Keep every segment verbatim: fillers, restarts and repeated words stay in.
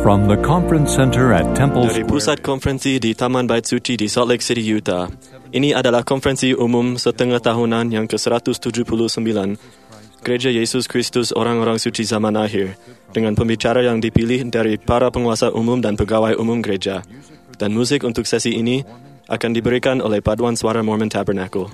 From the Conference Center at Temple Dari Square. pusat konferensi di Taman Bait Suci di Salt Lake City, Utah. Ini adalah konferensi umum setengah tahunan yang ke seratus tujuh puluh sembilan Gereja Yesus Kristus Orang-Orang Suci Zaman Akhir, dengan pembicara yang dipilih dari para penguasa umum dan pegawai umum gereja. Dan musik untuk sesi ini akan diberikan oleh Paduan Suara Mormon Tabernacle.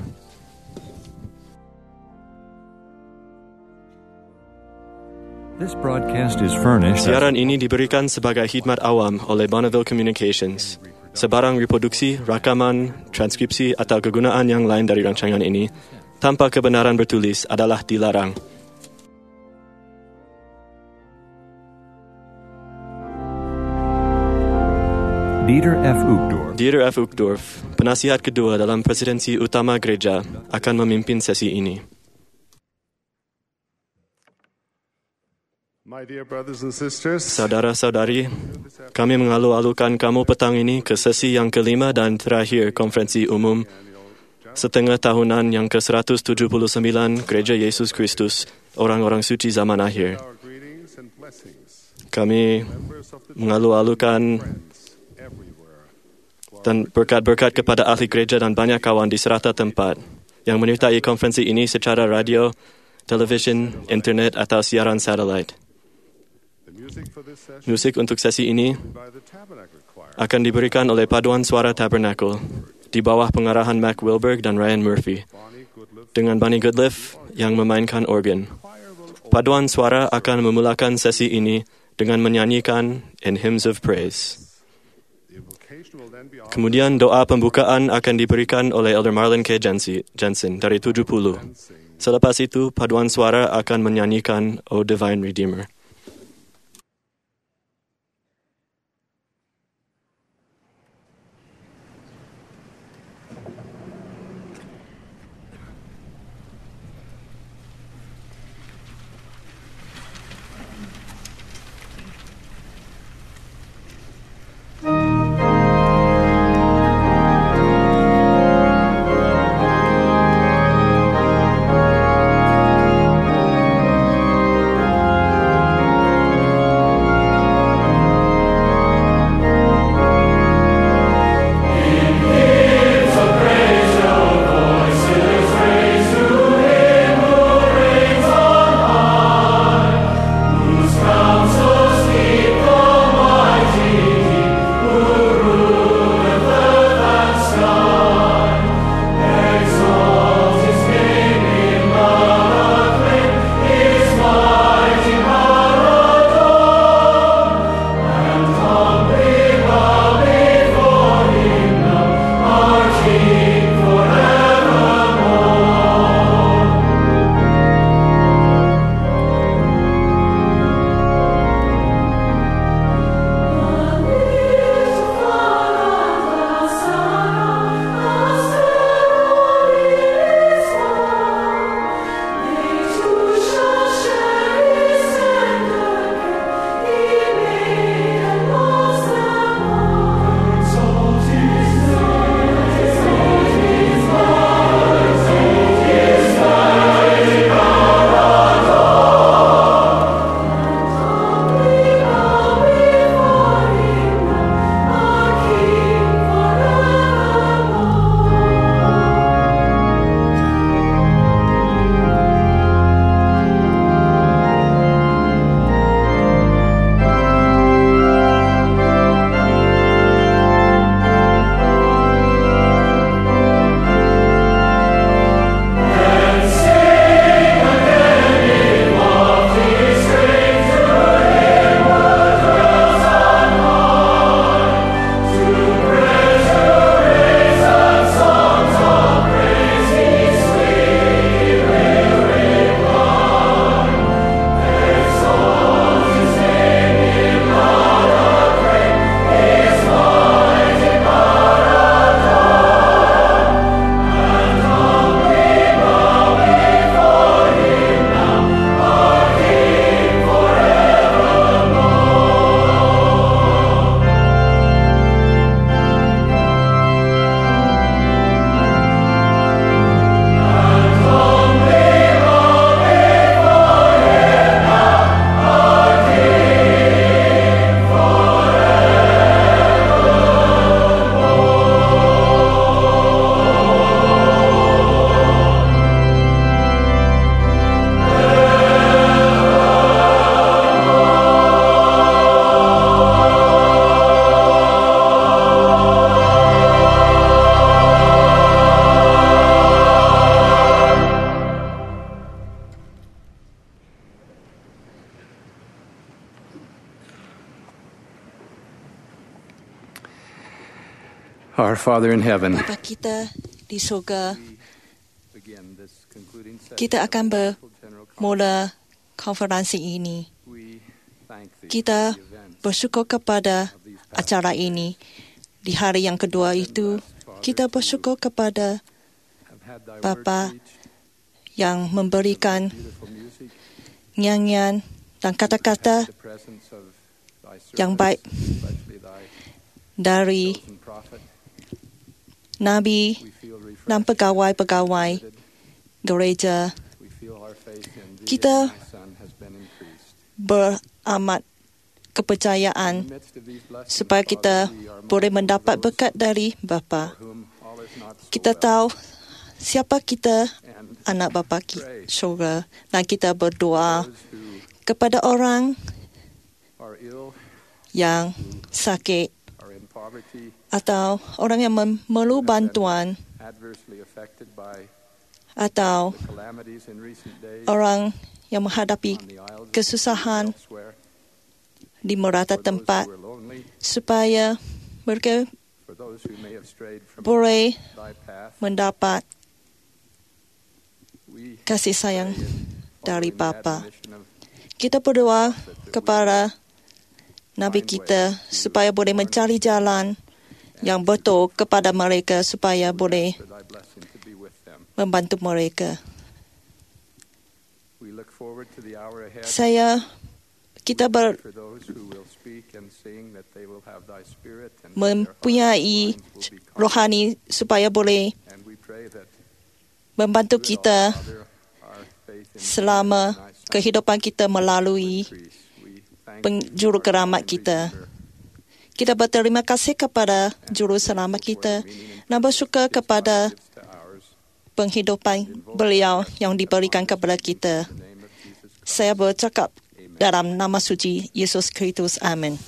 This broadcast is furnished as- Siaran ini diberikan sebagai khidmat awam oleh Bonneville Communications. Sebarang reproduksi, rakaman, transkripsi atau kegunaan yang lain dari rancangan ini tanpa kebenaran bertulis adalah dilarang. Dieter F. Uchtdorf. Dieter F. Uchtdorf, penasihat kedua dalam presidensi utama gereja, akan memimpin sesi ini. My dear brothers and sisters, Saudara-saudari, kami mengalu-alukan kamu petang ini ke sesi yang kelima dan terakhir konferensi umum setengah tahunan yang ke seratus tujuh puluh sembilan Gereja Yesus Kristus Orang-Orang Suci Zaman Akhir. our greetings and blessings, Kami members of the mengalu-alukan everywhere. dan berkat-berkat kepada ahli gereja dan banyak kawan di serata tempat yang menyertai konferensi ini secara radio, televisyen, internet atau siaran satelit. The music for this session Musik untuk sesi ini by the Tabernacle Choir. akan diberikan oleh Paduan Suara Tabernacle di bawah pengarahan Mac Wilberg dan Ryan Murphy Bonnie Goodliff dengan Bunny Goodliff yang memainkan organ. Choir will open. Paduan Suara akan memulakan sesi ini dengan menyanyikan In Hymns of Praise. The invocation will then be offered Kemudian doa pembukaan akan diberikan oleh Elder Marlon K. Jensen Jensen dari tujuh puluh. and sing. Selepas itu, Paduan Suara akan menyanyikan O Divine Redeemer. Thank Our Father in heaven, Bapa kita di surga, begin this concluding session kita akan of the General Conference. bermula konferensi ini. We thank thee Kita for the events bersyukur kepada of these past acara ini. Di hari yang kedua itu, kita bersyukur kepada have had thy Bapa word preached, yang memberikan beautiful music, nyanyian dan kata-kata the presence of thy yang servants, baik especially thy dari chosen prophet. Nabi We feel refreshed, dan pegawai-pegawai gereja. we feel our faith in thee Kita and thy Son has been increased. beramat kepercayaan In the midst of these blessings, supaya kita Father, we are boleh mindful of mendapat those berkat dari Bapa. for whom all is not so Kita well, tahu siapa kita, and anak Bapa kita, syurga, dan kita berdoa those who kepada orang are ill, yang sakit are in poverty, atau orang yang memerlukan bantuan adversely affected by atau the calamities in recent days orang yang menghadapi on the isles of kesusahan elsewhere, di merata for those tempat who are lonely, supaya mereka for those who may have strayed from boleh thy path. mendapat We kasih sayang pray in dari following the Bapa. admonition of Kita berdoa kepada Nabi kita supaya boleh mencari jalan yang betul kepada mereka supaya boleh for thy blessing to be with them. membantu mereka. We look forward to the hour ahead. Saya kita ber, For those who will speak and sing, that they will have thy spirit and mempunyai their hearts and minds will be calm. rohani supaya boleh And we pray that membantu through it kita all, Father, our faith in thee selama and thy Son kehidupan kita melalui increase. We thank penjuru thee for our keramat divine kita. Redeemer. Kita berterima kasih kepada juru selamat kita dan bersyukur kepada Gives to ours. penghidupan beliau yang diberikan kepada kita. In the name of Jesus Christ. Saya bercakap dalam nama suci Yesus Kristus. Amin.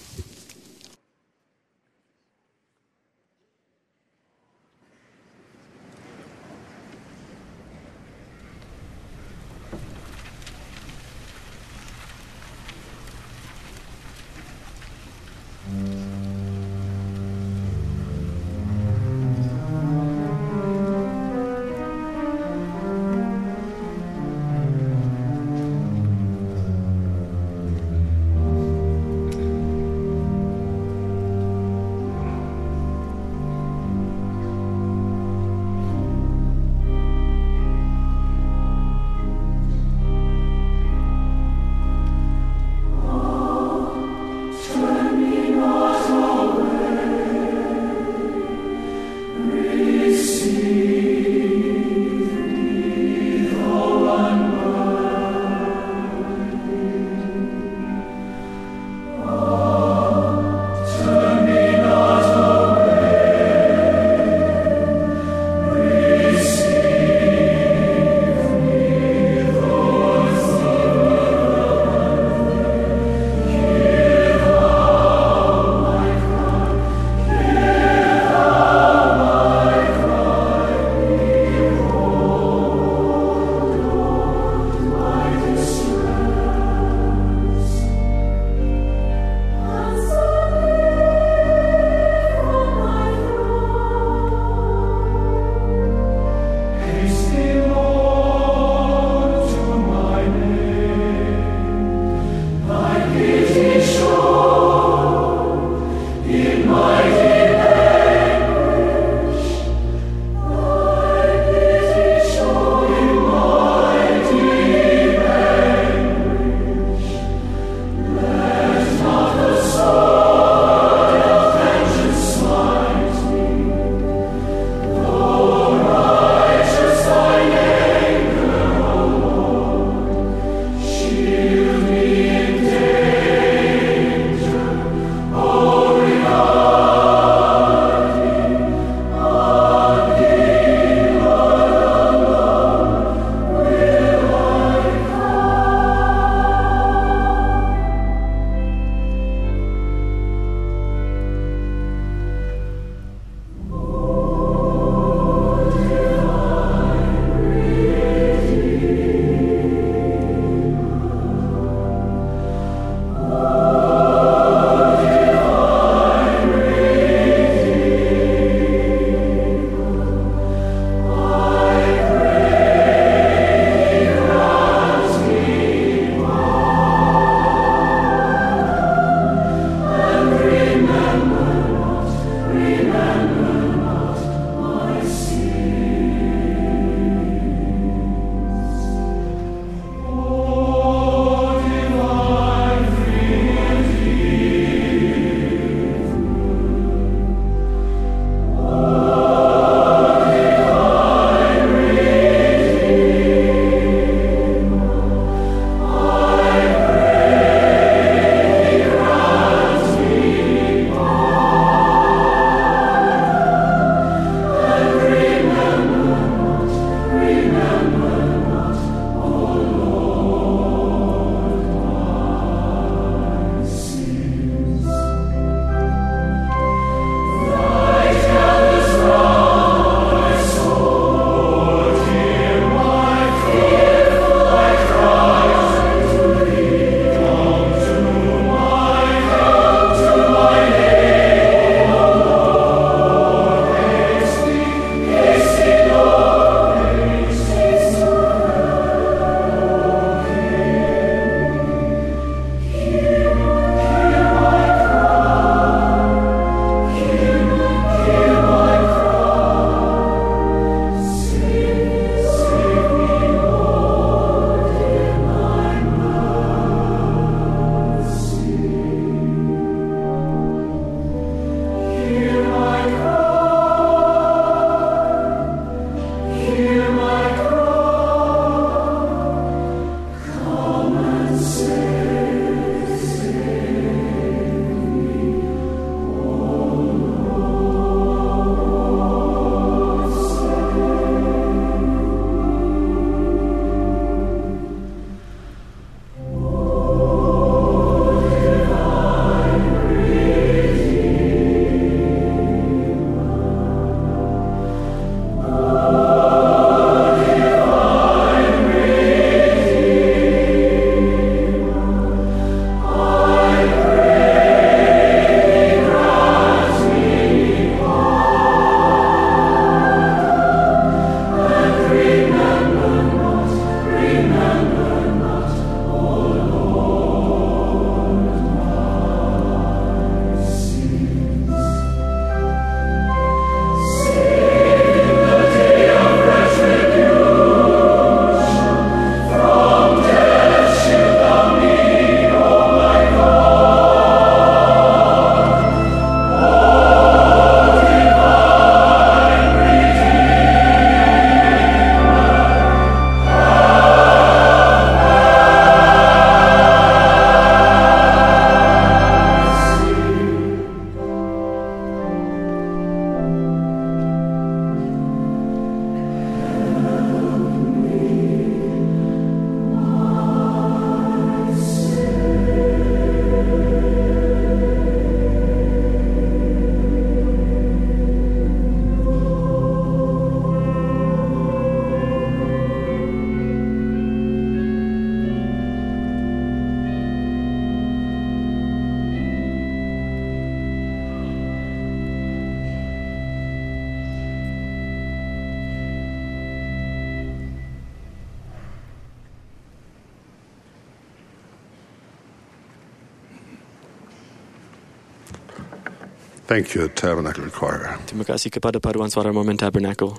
Thank you, Tabernacle Choir. Terima kasih kepada paduan suara Mormon Tabernacle.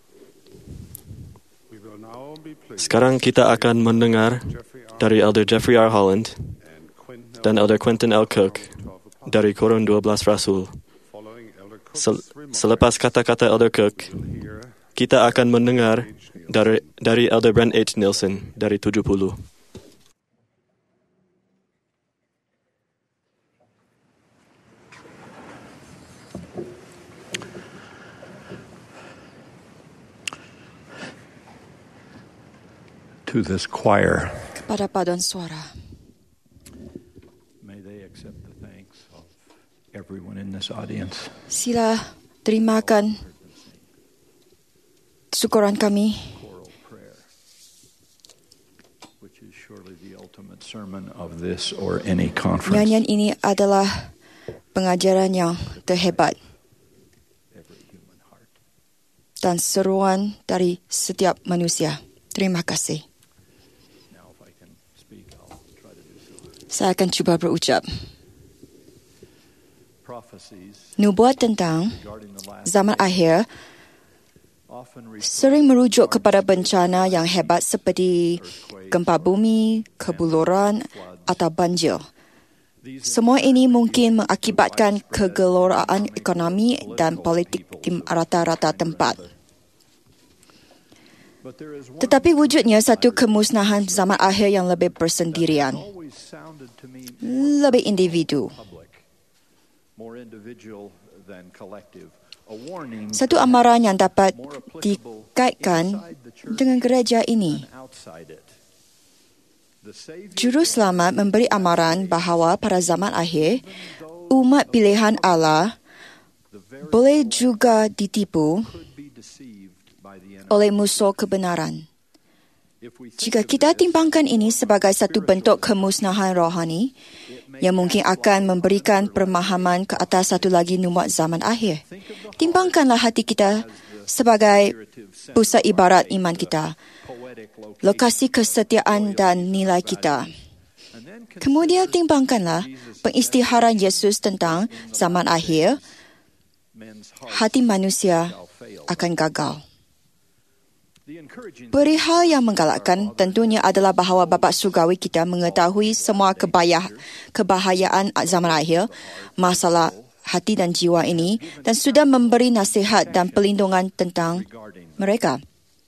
We will now be pleased Sekarang kita akan mendengar dari Elder Jeffrey R. Holland and Quentin dan Elder Quentin L. Cook dari Koron dua belas Rasul. following Elder Cook's Sel- remarks, selepas kata-kata Elder Cook, here kita akan mendengar dari, dari Elder Brent H. Nielsen dari tujuh puluh. To this choir, Kepada paduan suara, may they accept the thanks of everyone in this audience. sila terimakan syukuran kami. Choral prayer, which is surely the ultimate sermon of this or any conference. Nyanyian ini adalah pengajaran yang terhebat Every human heart. dan seruan dari setiap manusia. Terima kasih. Now, if I can speak, I'll try to do so. Saya akan cuba berucap. Prophecies Nubuat tentang regarding the last zaman akhir often refer sering merujuk kepada bencana yang hebat seperti gempa bumi, kebuluran atau banjir. Semua ini mungkin mengakibatkan kegelisahan ekonomi dan politik di rata-rata tempat. but there is one Tetapi wujudnya satu kemusnahan zaman akhir yang lebih bersendirian, always sounded to me lebih individu. public, more individual than collective. A warning Satu amaran yang dapat more applicable dikaitkan inside the church dengan gereja ini. than outside it. The Savior Juru Selamat memberi amaran bahawa pada zaman akhir, umat pilihan Allah the very boleh juga ditipu could be deceived by the enemy. oleh musuh kebenaran. If we think Jika of kita this timbangkan ini sebagai satu bentuk kemusnahan rohani, yang mungkin akan memberikan pemahaman ke atas satu lagi nubuat zaman akhir. Timbangkanlah hati kita sebagai pusat ibarat iman kita, poetic location, lokasi kesetiaan dan nilai kita. and then consider Kemudian timbangkanlah pengisytiharan Yesus tentang zaman akhir, men's hearts hati manusia shall fail. akan gagal. The encouraging Perihal yang menggalakkan tentunya adalah bahawa Bapa Surgawi kita mengetahui semua kebaya, kebahayaan zaman akhir, masalah hati dan jiwa ini dan sudah memberi nasihat dan perlindungan tentang regarding mereka.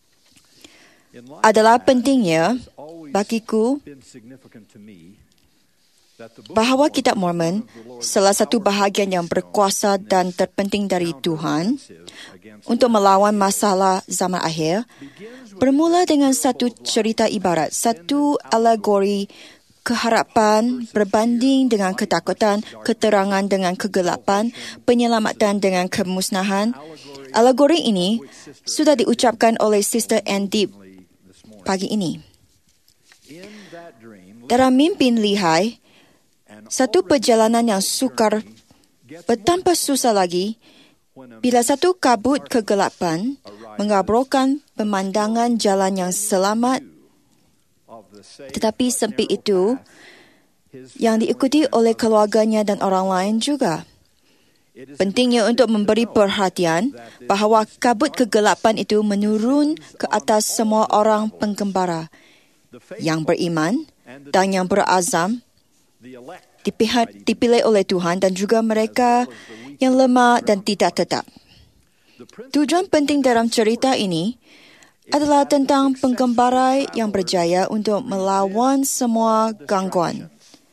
in life Adalah pentingnya has always bagiku been significant to me that the book bahawa kitab Mormon, salah satu bahagian yang berkuasa dan terpenting dari Tuhan against untuk melawan masalah zaman akhir, bermula dengan satu cerita ibarat, satu alegori keharapan berbanding dengan ketakutan, keterangan dengan kegelapan, penyelamatan dengan kemusnahan. Alegori ini sudah diucapkan oleh Sister Ann Deep this morning. pagi ini. In that dream, Dalam mimpi lihai, satu perjalanan yang sukar bertanpa susah lagi, when a bila satu kabut kegelapan mengaburkan pemandangan jalan yang selamat of the saved tetapi sempit itu yang diikuti oleh keluarganya dan orang lain juga. Pentingnya untuk memberi perhatian bahawa kabut kegelapan itu menurun ke atas semua orang penggembara yang beriman dan yang berazam the elect dipihak, dipilih oleh Tuhan dan juga mereka yang lemah dan tidak tetap. Tujuan penting dalam cerita ini adalah tentang penggembara yang berjaya untuk melawan semua gangguan,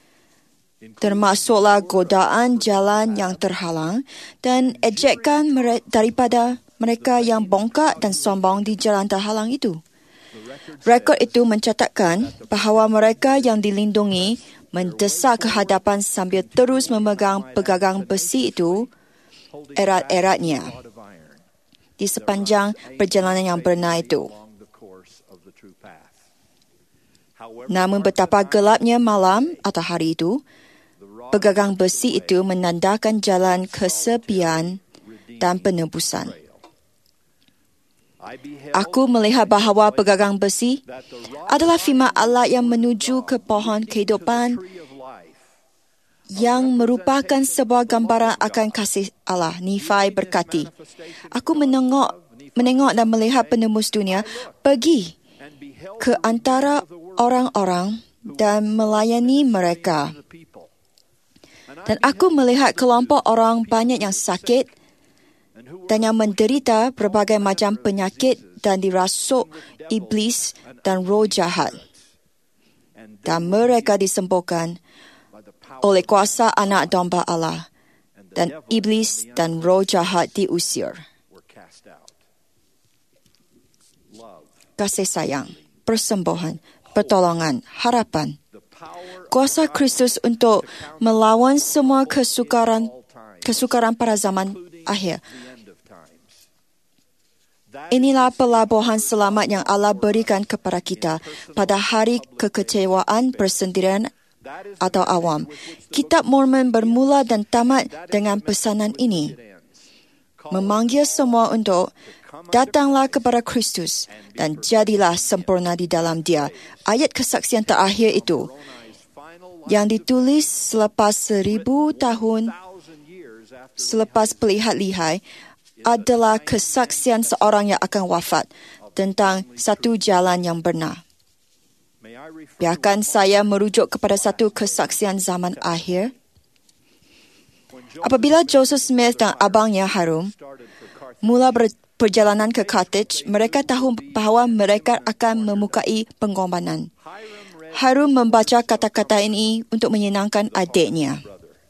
termasuklah godaan jalan yang terhalang dan ejekan mere- daripada mereka yang bongkak dan sombong di jalan terhalang itu. Rekod itu mencatatkan bahawa mereka yang dilindungi mendesak ke hadapan sambil terus memegang pegangan besi itu erat-eratnya of iron di sepanjang perjalanan yang benar itu. along the course of the true path. However, Namun betapa gelapnya malam atau hari itu, pegangan besi itu menandakan jalan kesepian dan penebusan. I beheld Aku melihat bahawa pegangan besi that the rod adalah firman Allah yang menuju ke pohon kehidupan tree of life yang merupakan sebuah gambaran akan kasih Allah. Nifai berkati, aku menengok, menengok dan melihat penembus dunia pergi ke antara orang-orang dan melayani mereka. Dan aku melihat kelompok orang banyak yang sakit dan yang menderita berbagai macam penyakit dan dirasuk iblis dan roh jahat. Dan mereka disembuhkan oleh kuasa anak domba Allah, dan iblis dan roh jahat diusir. Kasih sayang, persembahan, pertolongan, harapan, kuasa Kristus untuk melawan semua kesukaran kesukaran pada zaman akhir. Inilah pelabuhan selamat yang Allah berikan kepada kita pada hari kekecewaan, persendirian atau awam. Kitab Mormon bermula dan tamat dengan pesanan ini. Memanggil semua untuk datanglah kepada Kristus dan jadilah sempurna di dalam Dia. Ayat kesaksian terakhir itu yang ditulis selepas seribu tahun selepas pelihat lihai adalah kesaksian seorang yang akan wafat tentang satu jalan yang benar. Biarkan saya merujuk kepada satu kesaksian zaman akhir. Apabila Joseph Smith dan abangnya Harum mula perjalanan ke Carthage, mereka tahu bahawa mereka akan memukai pengorbanan. Harum membaca kata-kata ini untuk menyenangkan adiknya.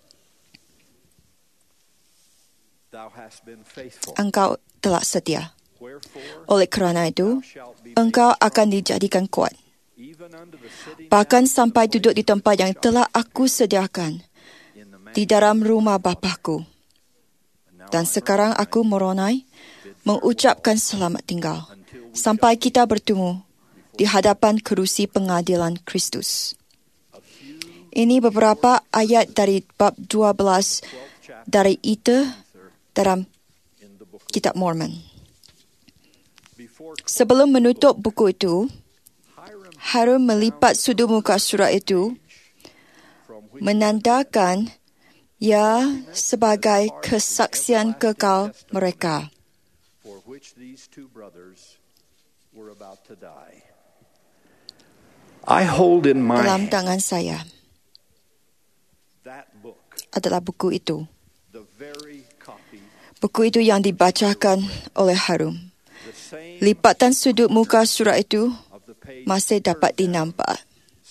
Engkau telah setia. Oleh kerana itu, engkau akan dijadikan kuat. Bahkan sampai duduk di tempat yang telah aku sediakan di dalam rumah Bapaku. Dan sekarang aku meronai mengucapkan selamat tinggal sampai kita bertemu di hadapan kerusi pengadilan Kristus. Ini beberapa ayat dari bab dua belas dari Ether dalam Kitab Mormon. Sebelum menutup buku itu, Harum melipat sudut muka surat itu, menandakan ia sebagai kesaksian kekal mereka. I hold in my Dalam tangan saya adalah buku itu. Buku itu yang dibacakan oleh Harum. Lipatan sudut muka surat itu masih dapat dinampak.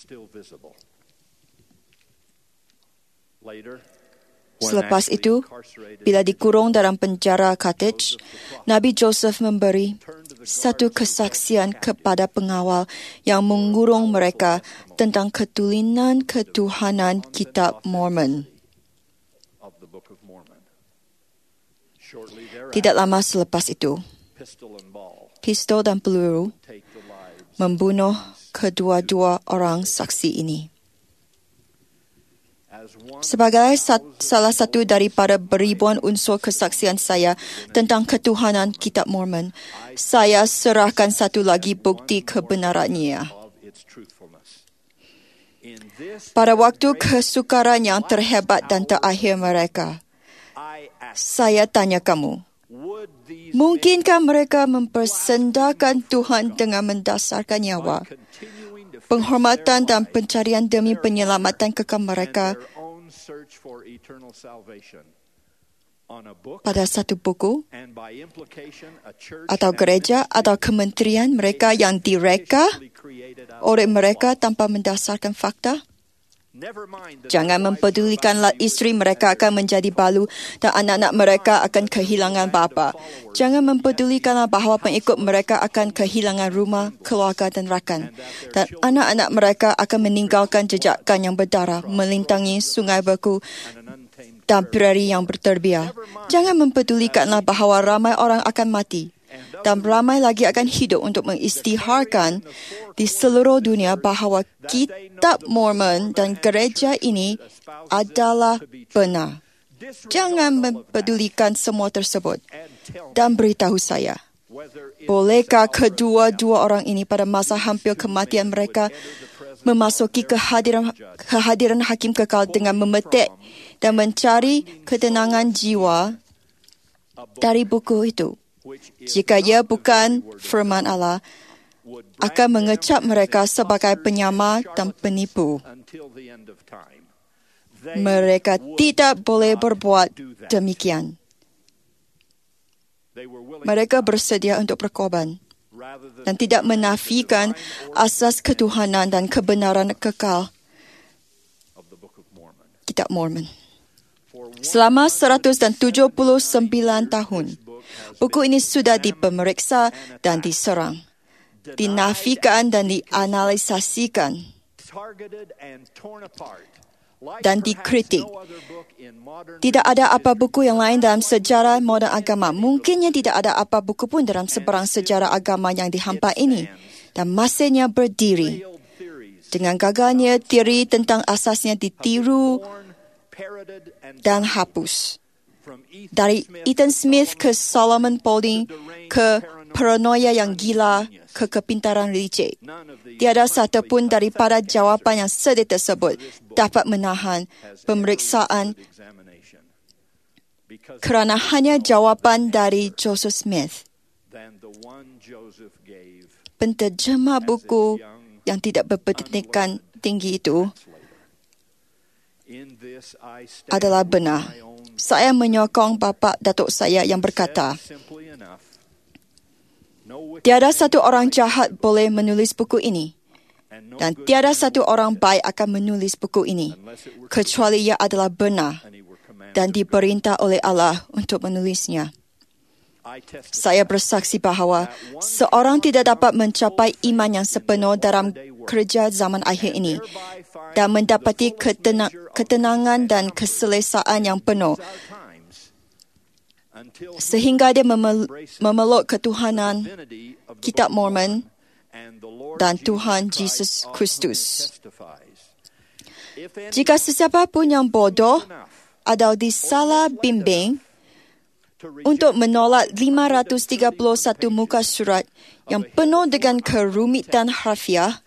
Selepas itu, bila dikurung dalam penjara Carthage, Nabi Joseph memberi satu kesaksian kepada pengawal yang mengurung mereka tentang ketulinan ketuhanan Kitab Mormon. Tidak lama selepas itu, pistol dan peluru membunuh kedua-dua orang saksi ini. Sebagai sat- salah satu daripada beribuan unsur kesaksian saya tentang ketuhanan Kitab Mormon, saya serahkan satu lagi bukti kebenarannya. Pada waktu kesukaran yang terhebat dan terakhir mereka, saya tanya kamu, mungkinkah mereka mempersendakan Tuhan dengan mendasarkan nyawa, penghormatan dan pencarian demi penyelamatan kekal mereka pada satu buku atau gereja atau kementerian mereka yang direka oleh mereka tanpa mendasarkan fakta? Jangan mempedulikanlah isteri mereka akan menjadi balu dan anak-anak mereka akan kehilangan bapa. Jangan mempedulikanlah bahawa pengikut mereka akan kehilangan rumah, keluarga dan rakan. Dan anak-anak mereka akan meninggalkan jejakkan yang berdarah, melintangi sungai beku dan prairie yang berterbiar. Jangan mempedulikanlah bahawa ramai orang akan mati dan ramai lagi akan hidup untuk mengisytiharkan di seluruh dunia bahawa Kitab Mormon dan gereja ini adalah benar. Jangan mempedulikan semua tersebut dan beritahu saya, bolehkah kedua-dua orang ini pada masa hampir kematian mereka memasuki kehadiran, kehadiran hakim kekal dengan memetik dan mencari ketenangan jiwa dari buku itu. Jika ia bukan firman Allah, akan mengecap mereka sebagai penyamar dan penipu. Mereka tidak boleh berbuat demikian. Mereka bersedia untuk berkorban dan tidak menafikan asas ketuhanan dan kebenaran kekal Kitab Mormon. Selama seratus tujuh puluh sembilan tahun, buku ini sudah dipemeriksa dan diserang, dinafikan dan dianalisasikan, dan dikritik. Tidak ada apa buku yang lain dalam sejarah moden agama. Mungkinnya tidak ada apa buku pun dalam seberang sejarah agama yang dihampa ini. Dan masihnya berdiri. Dengan gagalnya, teori tentang asasnya ditiru dan hapus. Dari Ethan Smith ke Solomon Paulding ke paranoia yang gila ke kepintaran licik. Tiada satu pun daripada jawapan yang sedih tersebut dapat menahan pemeriksaan kerana hanya jawapan dari Joseph Smith, penterjemah buku yang tidak berpendidikan tinggi itu, adalah benar. Saya menyokong bapa datuk saya yang berkata, tiada satu orang jahat boleh menulis buku ini, dan tiada satu orang baik akan menulis buku ini, kecuali ia adalah benar dan diperintah oleh Allah untuk menulisnya. Saya bersaksi bahawa seorang tidak dapat mencapai iman yang sepenuh dalam kerja zaman akhir ini dan mendapati ketena- ketenangan dan keselesaan yang penuh sehingga dia memel- memeluk ketuhanan Kitab Mormon dan Tuhan Yesus Kristus. Jika sesiapa pun yang bodoh atau disalah bimbing untuk menolak lima ratus tiga puluh satu muka surat yang penuh dengan kerumitan harfiah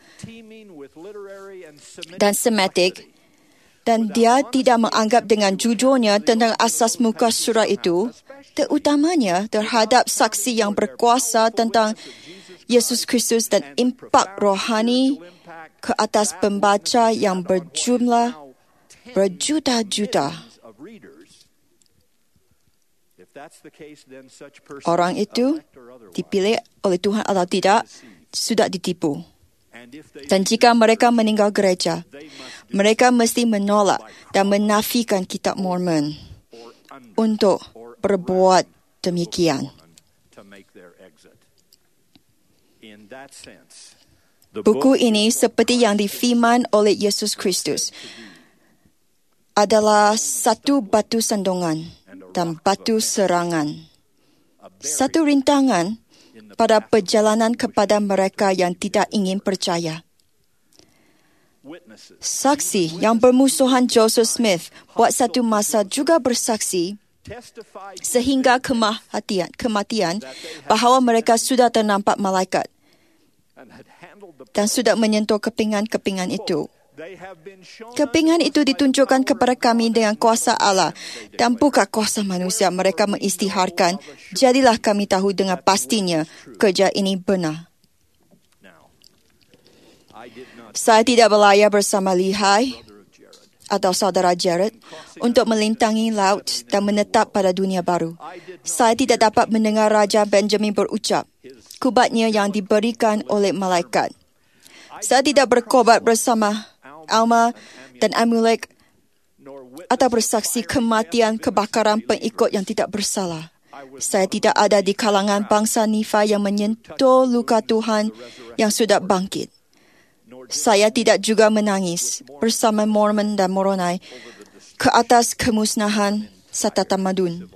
dan semetik, dan dia tidak menganggap dengan jujurnya tentang asas muka surat itu, terutamanya terhadap saksi yang berkuasa tentang Yesus Kristus dan impak rohani ke atas pembaca yang berjumlah berjuta-juta. Orang itu dipilih oleh Tuhan atau tidak, sudah ditipu. Dan jika mereka meninggal gereja, mereka mesti menolak dan menafikan Kitab Mormon untuk berbuat demikian. Buku ini seperti yang difirman oleh Yesus Kristus adalah satu batu sandungan dan batu serangan. Satu rintangan pada perjalanan kepada mereka yang tidak ingin percaya. Saksi yang bermusuhan Joseph Smith buat satu masa juga bersaksi sehingga kematian, kematian bahawa mereka sudah ternampak malaikat dan sudah menyentuh kepingan-kepingan itu. Kepingan itu ditunjukkan kepada kami dengan kuasa Allah dan bukan kuasa manusia. Mereka mengisytiharkan, jadilah kami tahu dengan pastinya kerja ini benar. Saya tidak berlayar bersama Lehi atau saudara Jared untuk melintangi laut dan menetap pada dunia baru. Saya tidak dapat mendengar Raja Benjamin berucap, kubatnya yang diberikan oleh malaikat. Saya tidak berkobat bersama Alma dan Amulek atau bersaksi kematian kebakaran pengikut yang tidak bersalah. Saya tidak ada di kalangan bangsa Nephi yang menyentuh luka Tuhan yang sudah bangkit. Saya tidak juga menangis bersama Mormon dan Moroni ke atas kemusnahan serta tamadun.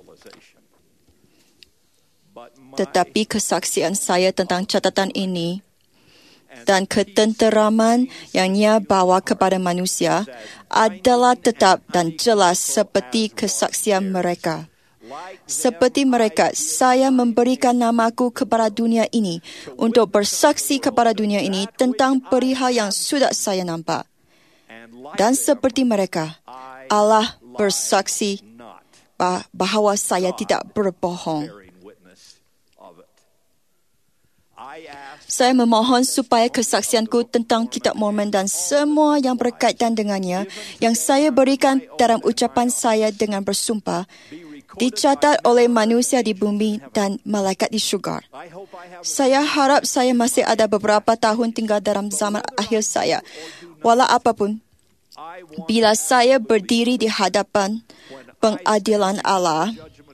Tetapi kesaksian saya tentang catatan ini dan ketenteraman yang ia bawa kepada manusia adalah tetap dan jelas seperti kesaksian mereka. Seperti mereka, saya memberikan namaku kepada dunia ini untuk bersaksi kepada dunia ini tentang perihal yang sudah saya nampak. Dan seperti mereka, Allah bersaksi bahawa saya tidak berbohong. Saya memohon supaya kesaksianku tentang Kitab Mormon dan semua yang berkaitan dengannya yang saya berikan dalam ucapan saya dengan bersumpah dicatat oleh manusia di bumi dan malaikat di syurga. Saya harap saya masih ada beberapa tahun tinggal dalam zaman akhir saya. Walau apapun, bila saya berdiri di hadapan pengadilan Allah,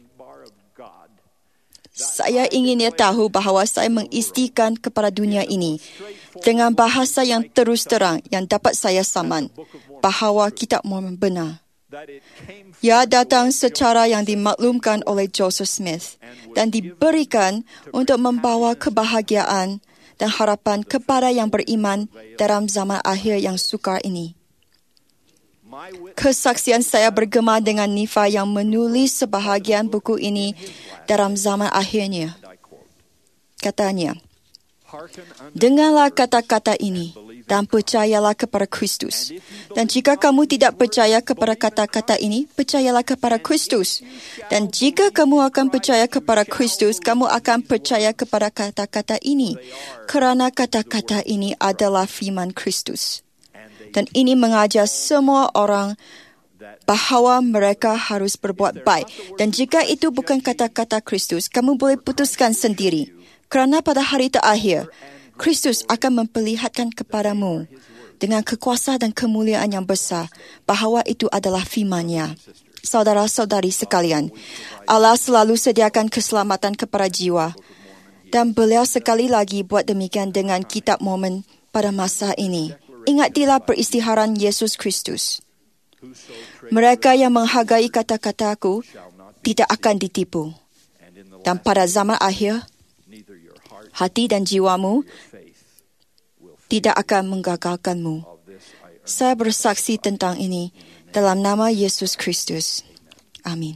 saya ingin dia tahu bahawa saya mengistikan kepada dunia ini dengan bahasa yang terus terang yang dapat saya saman bahawa Kitab Mormon benar. Ia datang secara yang dimaklumkan oleh Joseph Smith dan diberikan untuk membawa kebahagiaan dan harapan kepada yang beriman dalam zaman akhir yang sukar ini. Kesaksian saya bergema dengan Nifa yang menulis sebahagian buku ini dalam zaman akhirnya. Katanya, dengarlah kata-kata ini dan percayalah kepada Kristus. Dan jika kamu tidak percaya kepada kata-kata ini, percayalah kepada Kristus. Dan jika kamu akan percaya kepada Kristus, kamu akan percaya kepada kata-kata ini. Kerana kata-kata ini adalah firman Kristus. Dan ini mengajar semua orang bahawa mereka harus berbuat baik. Dan jika itu bukan kata-kata Kristus, kamu boleh putuskan sendiri. Kerana pada hari terakhir, Kristus akan memperlihatkan kepadamu dengan kekuasaan dan kemuliaan yang besar bahawa itu adalah firman-Nya. Saudara-saudari sekalian, Allah selalu sediakan keselamatan kepada jiwa dan beliau sekali lagi buat demikian dengan Kitab Mormon pada masa ini. Ingatilah peristiharan Yesus Kristus. Mereka yang menghargai kata-kataku tidak akan ditipu. Dan pada zaman akhir, hati dan jiwamu tidak akan menggagalkanmu. Saya bersaksi tentang ini dalam nama Yesus Kristus. Amin.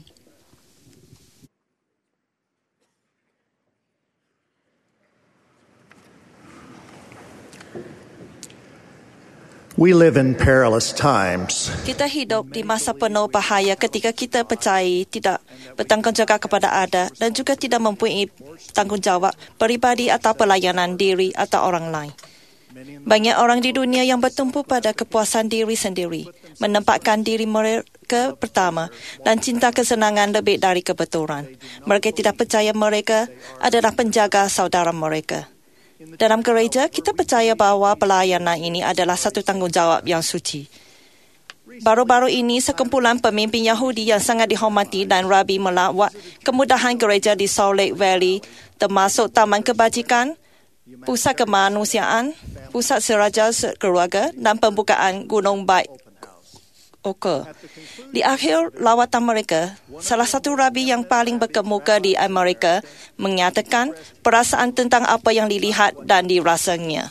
We live in perilous times. Kita hidup di masa penuh bahaya ketika kita percaya tidak bertanggungjawab kepada ada dan juga tidak mempunyai tanggungjawab peribadi atau pelayanan diri atau orang lain. Banyak orang di dunia yang bertumpu pada kepuasan diri sendiri, menempatkan diri mereka pertama dan cinta kesenangan lebih dari kebetulan. Mereka tidak percaya mereka adalah penjaga saudara mereka. Dalam gereja, kita percaya bahawa pelayanan ini adalah satu tanggungjawab yang suci. Baru-baru ini, sekumpulan pemimpin Yahudi yang sangat dihormati dan Rabi melawat kemudahan gereja di Salt Lake Valley, termasuk Taman Kebajikan, Pusat Kemanusiaan, Pusat Seraja Keluarga dan pembukaan Gunung Baik Oka. Di akhir lawatan mereka, salah satu rabi yang paling berkemuka di Amerika menyatakan perasaan tentang apa yang dilihat dan dirasanya.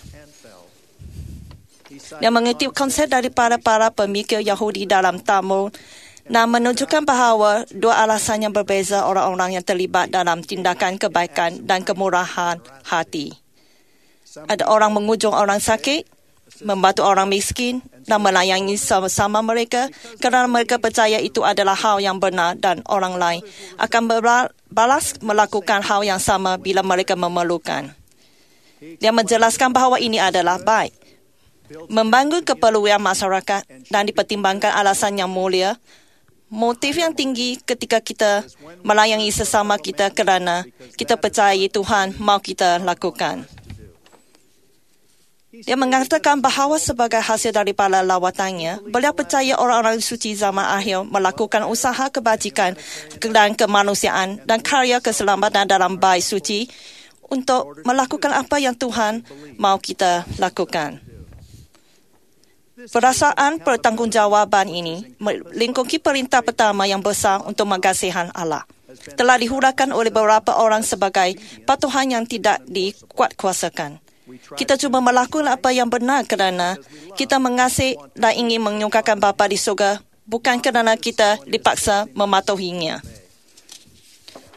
Dia mengutip konsep daripada para pemikir Yahudi dalam Talmud dan menunjukkan bahawa dua alasan yang berbeza orang-orang yang terlibat dalam tindakan kebaikan dan kemurahan hati. Ada orang mengunjung orang sakit, membantu orang miskin dan melayani sama-sama mereka kerana mereka percaya itu adalah hal yang benar dan orang lain akan berbalas melakukan hal yang sama bila mereka memerlukan. Dia menjelaskan bahawa ini adalah baik. Membangun keperluan masyarakat dan dipertimbangkan alasan yang mulia, motif yang tinggi ketika kita melayani sesama kita kerana kita percaya Tuhan mahu kita lakukan. Dia mengatakan bahawa sebagai hasil daripada lawatannya, beliau percaya orang-orang suci zaman akhir melakukan usaha kebajikan dan kemanusiaan dan karya keselamatan dalam bait suci untuk melakukan apa yang Tuhan mahu kita lakukan. Perasaan pertanggungjawaban ini melingkupi perintah pertama yang besar untuk mengasihan Allah. Telah dihuraikan oleh beberapa orang sebagai patuhan yang tidak dikuatkuasakan. Kita cuba melakukan apa yang benar kerana kita mengasihi dan ingin menyukakan Bapa di surga, bukan kerana kita dipaksa mematuhinya.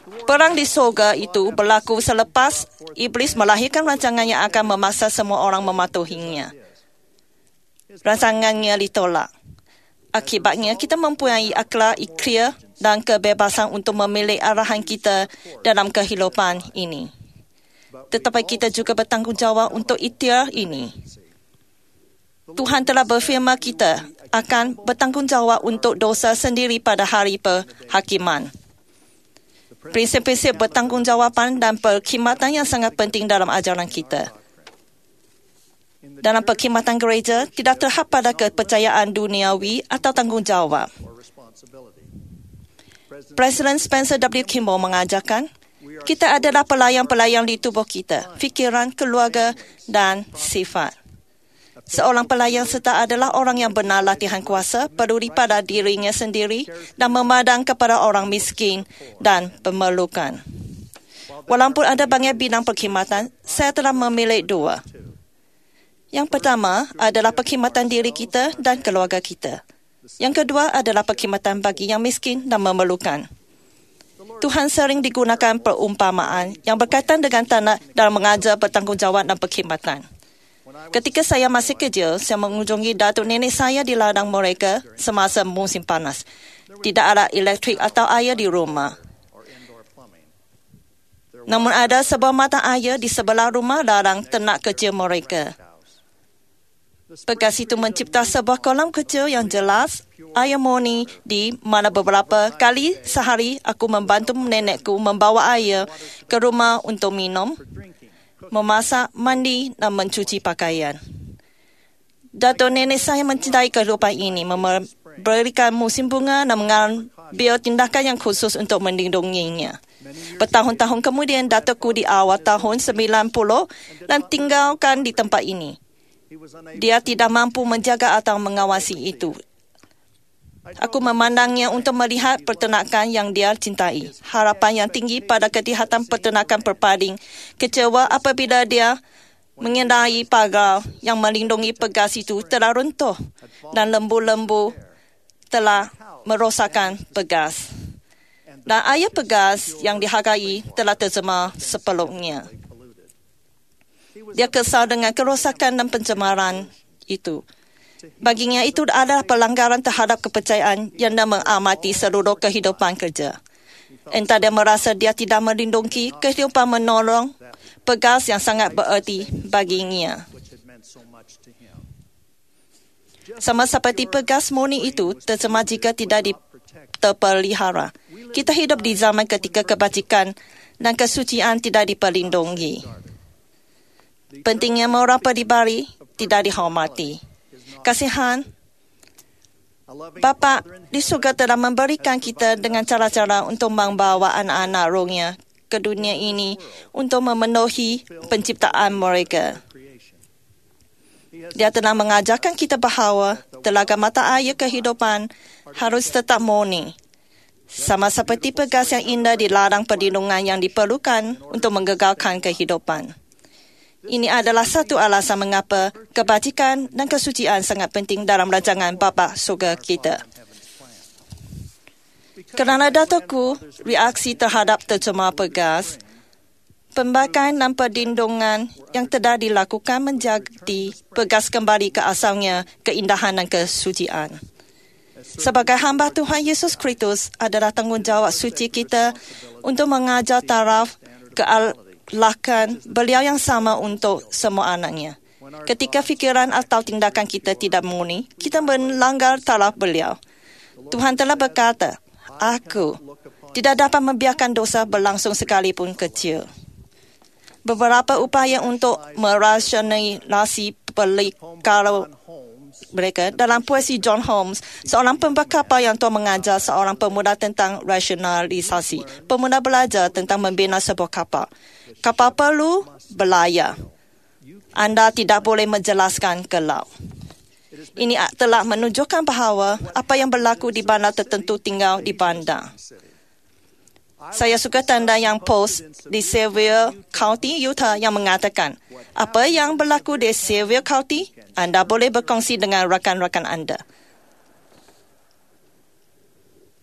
Perang di sorga itu berlaku selepas iblis melahirkan rancangan yang akan memaksa semua orang mematuhinya. Rancangannya ditolak. Akibatnya, kita mempunyai akal ikhtiar dan kebebasan untuk memilih arahan kita dalam kehidupan ini. Tetapi kita juga bertanggungjawab untuk ikhtiar ini. Tuhan telah berfirman kita akan bertanggungjawab untuk dosa sendiri pada hari perhakiman. Prinsip-prinsip bertanggungjawab dan perkhidmatan yang sangat penting dalam ajaran kita. Dalam perkhidmatan gereja, tidak terhad pada kepercayaan duniawi atau tanggungjawab. Presiden Spencer W. Kimball mengajarkan, kita adalah pelayan-pelayan di tubuh kita, fikiran, keluarga dan sifat. Seorang pelayan serta adalah orang yang benar latihan kuasa, peduli pada dirinya sendiri dan memadang kepada orang miskin dan pemerlukan. Walaupun ada banyak bidang perkhidmatan, saya telah memilih dua. Yang pertama adalah perkhidmatan diri kita dan keluarga kita. Yang kedua adalah perkhidmatan bagi yang miskin dan memerlukan. Tuhan sering digunakan perumpamaan yang berkaitan dengan tanah dalam mengajar bertanggungjawab dan perkhidmatan. Ketika saya masih kecil, saya mengunjungi datuk nenek saya di ladang mereka semasa musim panas. Tidak ada elektrik atau air di rumah. Namun ada sebuah mata air di sebelah rumah ladang ternak kecil mereka. Pegas itu mencipta sebuah kolam kecil yang jelas, air murni di mana beberapa kali sehari aku membantu nenekku membawa air ke rumah untuk minum, memasak, mandi dan mencuci pakaian. Datuk nenek saya mencintai kehidupan ini, memberikan musim bunga dan mengambil tindakan yang khusus untuk melindunginya. Bertahun-tahun kemudian, datukku di awal tahun sembilan puluh dan tinggalkan di tempat ini. Dia tidak mampu menjaga atau mengawasi itu. Aku memandangnya untuk melihat peternakan yang dia cintai. Harapan yang tinggi pada kesihatan peternakan berpaling. Kecewa apabila dia mengenai pagar yang melindungi pegas itu telah runtuh dan lembu-lembu telah merosakkan pegas. Dan air pegas yang dihargai telah tercemar sepenuhnya. Dia kesal dengan kerosakan dan pencemaran itu. Baginya itu adalah pelanggaran terhadap kepercayaan yang dah mengamati seluruh kehidupan kerja. Entah dia merasa dia tidak melindungi kehidupan menolong pegas yang sangat bererti baginya. Sama seperti pegas murni itu tercemar jika tidak terpelihara. Kita hidup di zaman ketika kebajikan dan kesucian tidak diperlindungi. Pentingnya moral peribadi tidak dihormati. Kasihan, Bapa di surga telah memberikan kita dengan cara-cara untuk membawa anak-anak rohnya ke dunia ini untuk memenuhi penciptaan mereka. Dia telah mengajarkan kita bahawa telaga mata air kehidupan harus tetap murni. Sama seperti pegas yang indah di ladang perlindungan yang diperlukan untuk menggegarkan kehidupan. Ini adalah satu alasan mengapa kebajikan dan kesucian sangat penting dalam rancangan Bapa surga kita. Kerana datukku reaksi terhadap tercemar pegas, pembaikan dan perlindungan yang telah dilakukan menjadi pegas kembali ke asalnya keindahan dan kesucian. Sebagai hamba Tuhan Yesus Kristus adalah tanggungjawab suci kita untuk mengajar taraf kealakan beliau yang sama untuk semua anaknya. Ketika fikiran atau tindakan kita tidak murni, kita melanggar taraf beliau. Tuhan telah berkata, Aku tidak dapat membiarkan dosa berlangsung sekalipun kecil. Beberapa upaya untuk merasionalisasi perkara mereka dalam puisi John Holmes, seorang pembekapa yang telah mengajar seorang pemuda tentang rasionalisasi. Pemuda belajar tentang membina sebuah kapal. Kapal perlu berlayar. Anda tidak boleh menjelaskan ke laut. Ini telah menunjukkan bahawa apa yang berlaku di bandar tertentu tinggal di bandar. Saya suka tanda yang post di Sevier County, Utah yang mengatakan, apa yang berlaku di Sevier County, Anda boleh berkongsi dengan rakan-rakan Anda.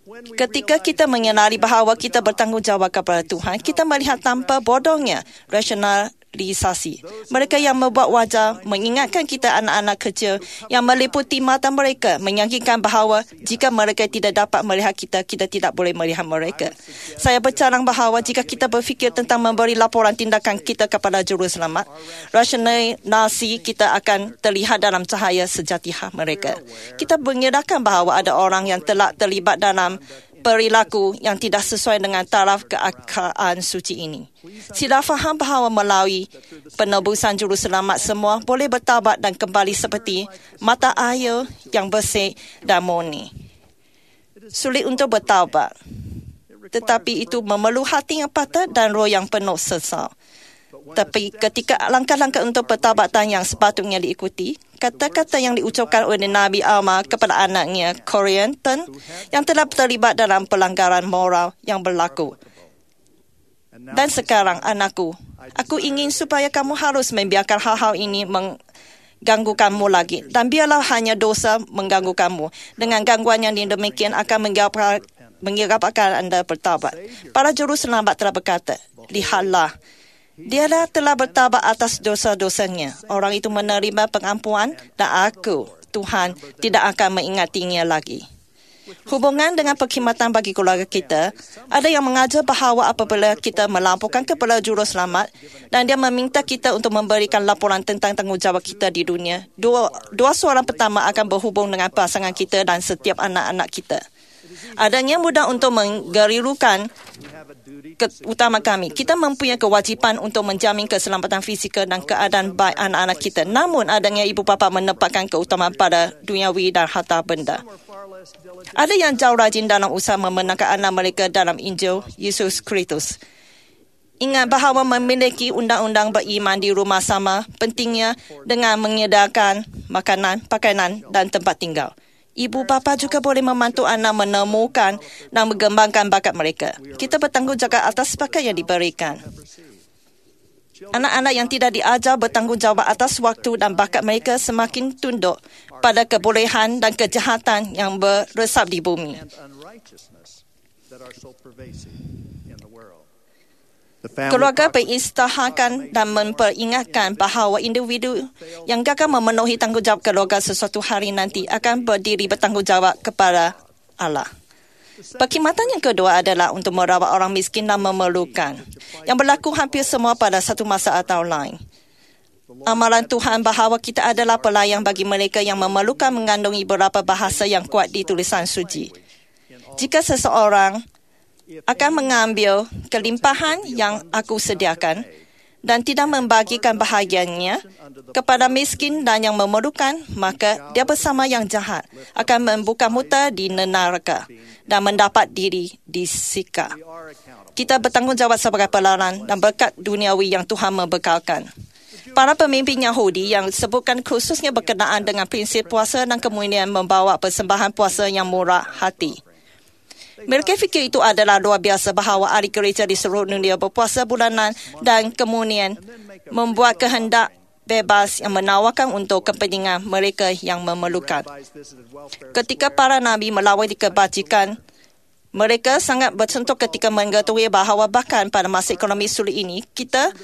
Ketika kita mengenali bahawa kita bertanggungjawab kepada Tuhan, kita melihat tanpa bodohnya rasionalisasi. Mereka yang membuat wajar mengingatkan kita anak-anak kecil yang meliputi mata mereka, meyakinkan bahawa jika mereka tidak dapat melihat kita, kita tidak boleh melihat mereka. Saya bercarang bahawa jika kita berfikir tentang memberi laporan tindakan kita kepada Juruselamat, rasionalisasi kita akan terlihat dalam cahaya sejati mereka. Kita mengirakan bahawa ada orang yang telah terlibat dalam perilaku yang tidak sesuai dengan taraf keakalan suci ini. Sila faham bahawa melalui penebusan Juruselamat semua boleh bertaubat dan kembali seperti mata air yang bersih dan murni. Sulit untuk bertaubat, tetapi itu memerlukan hati yang patut dan roh yang penuh sesal. Tapi ketika langkah-langkah untuk pertaubatan yang sepatutnya diikuti, kata-kata yang diucapkan oleh Nabi Alma kepada anaknya Corianton yang telah terlibat dalam pelanggaran moral yang berlaku. Dan sekarang anakku, aku ingin supaya kamu harus membiarkan hal-hal ini mengganggu kamu lagi. Dan biarlah hanya dosa mengganggu kamu. Dengan gangguan yang demikian akan mengakibatkan anda bertaubat. Para Juruselamat telah berkata, lihatlah, dia telah bertaubat atas dosa-dosanya. Orang itu menerima pengampunan dan aku, Tuhan, tidak akan mengingatinya lagi. Hubungan dengan perkhidmatan bagi keluarga kita, ada yang mengajar bahawa apabila kita melaporkan kepada Juruselamat dan dia meminta kita untuk memberikan laporan tentang tanggungjawab kita di dunia, dua, dua soalan pertama akan berhubung dengan pasangan kita dan setiap anak-anak kita. Adanya mudah untuk menggerirukan ke utama kami. Kita mempunyai kewajipan untuk menjamin keselamatan fizikal dan keadaan baik anak-anak kita. Namun adanya ibu bapa menempatkan keutamaan pada duniawi dan harta benda. Ada yang jauh rajin dalam usaha memenangkan anak mereka dalam Injil Yesus Kristus. Ingat bahawa memiliki undang-undang beriman di rumah sama pentingnya dengan menyediakan makanan, pakaian dan tempat tinggal. Ibu bapa juga boleh membantu anak menemukan dan mengembangkan bakat mereka. Kita bertanggungjawab atas bakat yang diberikan. Anak-anak yang tidak diajar bertanggungjawab atas waktu dan bakat mereka semakin tunduk pada kebolehan dan kejahatan yang beresap di bumi. Keluarga berisytiharkan dan memperingatkan bahawa individu yang gagal memenuhi tanggungjawab keluarga sesuatu hari nanti akan berdiri bertanggungjawab kepada Allah. Perkhidmatan yang kedua adalah untuk merawat orang miskin dan memerlukan, yang berlaku hampir semua pada satu masa atau lain. Amalan Tuhan bahawa kita adalah pelayan bagi mereka yang memerlukan mengandungi beberapa bahasa yang kuat di tulisan suci. Jika seseorang akan mengambil kelimpahan yang aku sediakan dan tidak membagikan bahagiannya kepada miskin dan yang memerlukan, maka dia bersama yang jahat akan membuka muta di neraka dan mendapat diri disika. Kita bertanggungjawab sebagai pelayan dan berkat duniawi yang Tuhan membekalkan. Para pemimpin Yahudi yang disebutkan khususnya berkenaan dengan prinsip puasa dan kemudian membawa persembahan puasa yang murah hati. Mereka fikir itu adalah luar biasa bahawa ahli gereja di seluruh dunia berpuasa bulanan dan kemudian membuat kehendak bebas yang menawarkan untuk kepentingan mereka yang memerlukan. Ketika para nabi melawati kebajikan, mereka sangat bersentuh ketika mengetahui bahawa bahkan pada masa ekonomi sulit ini, kita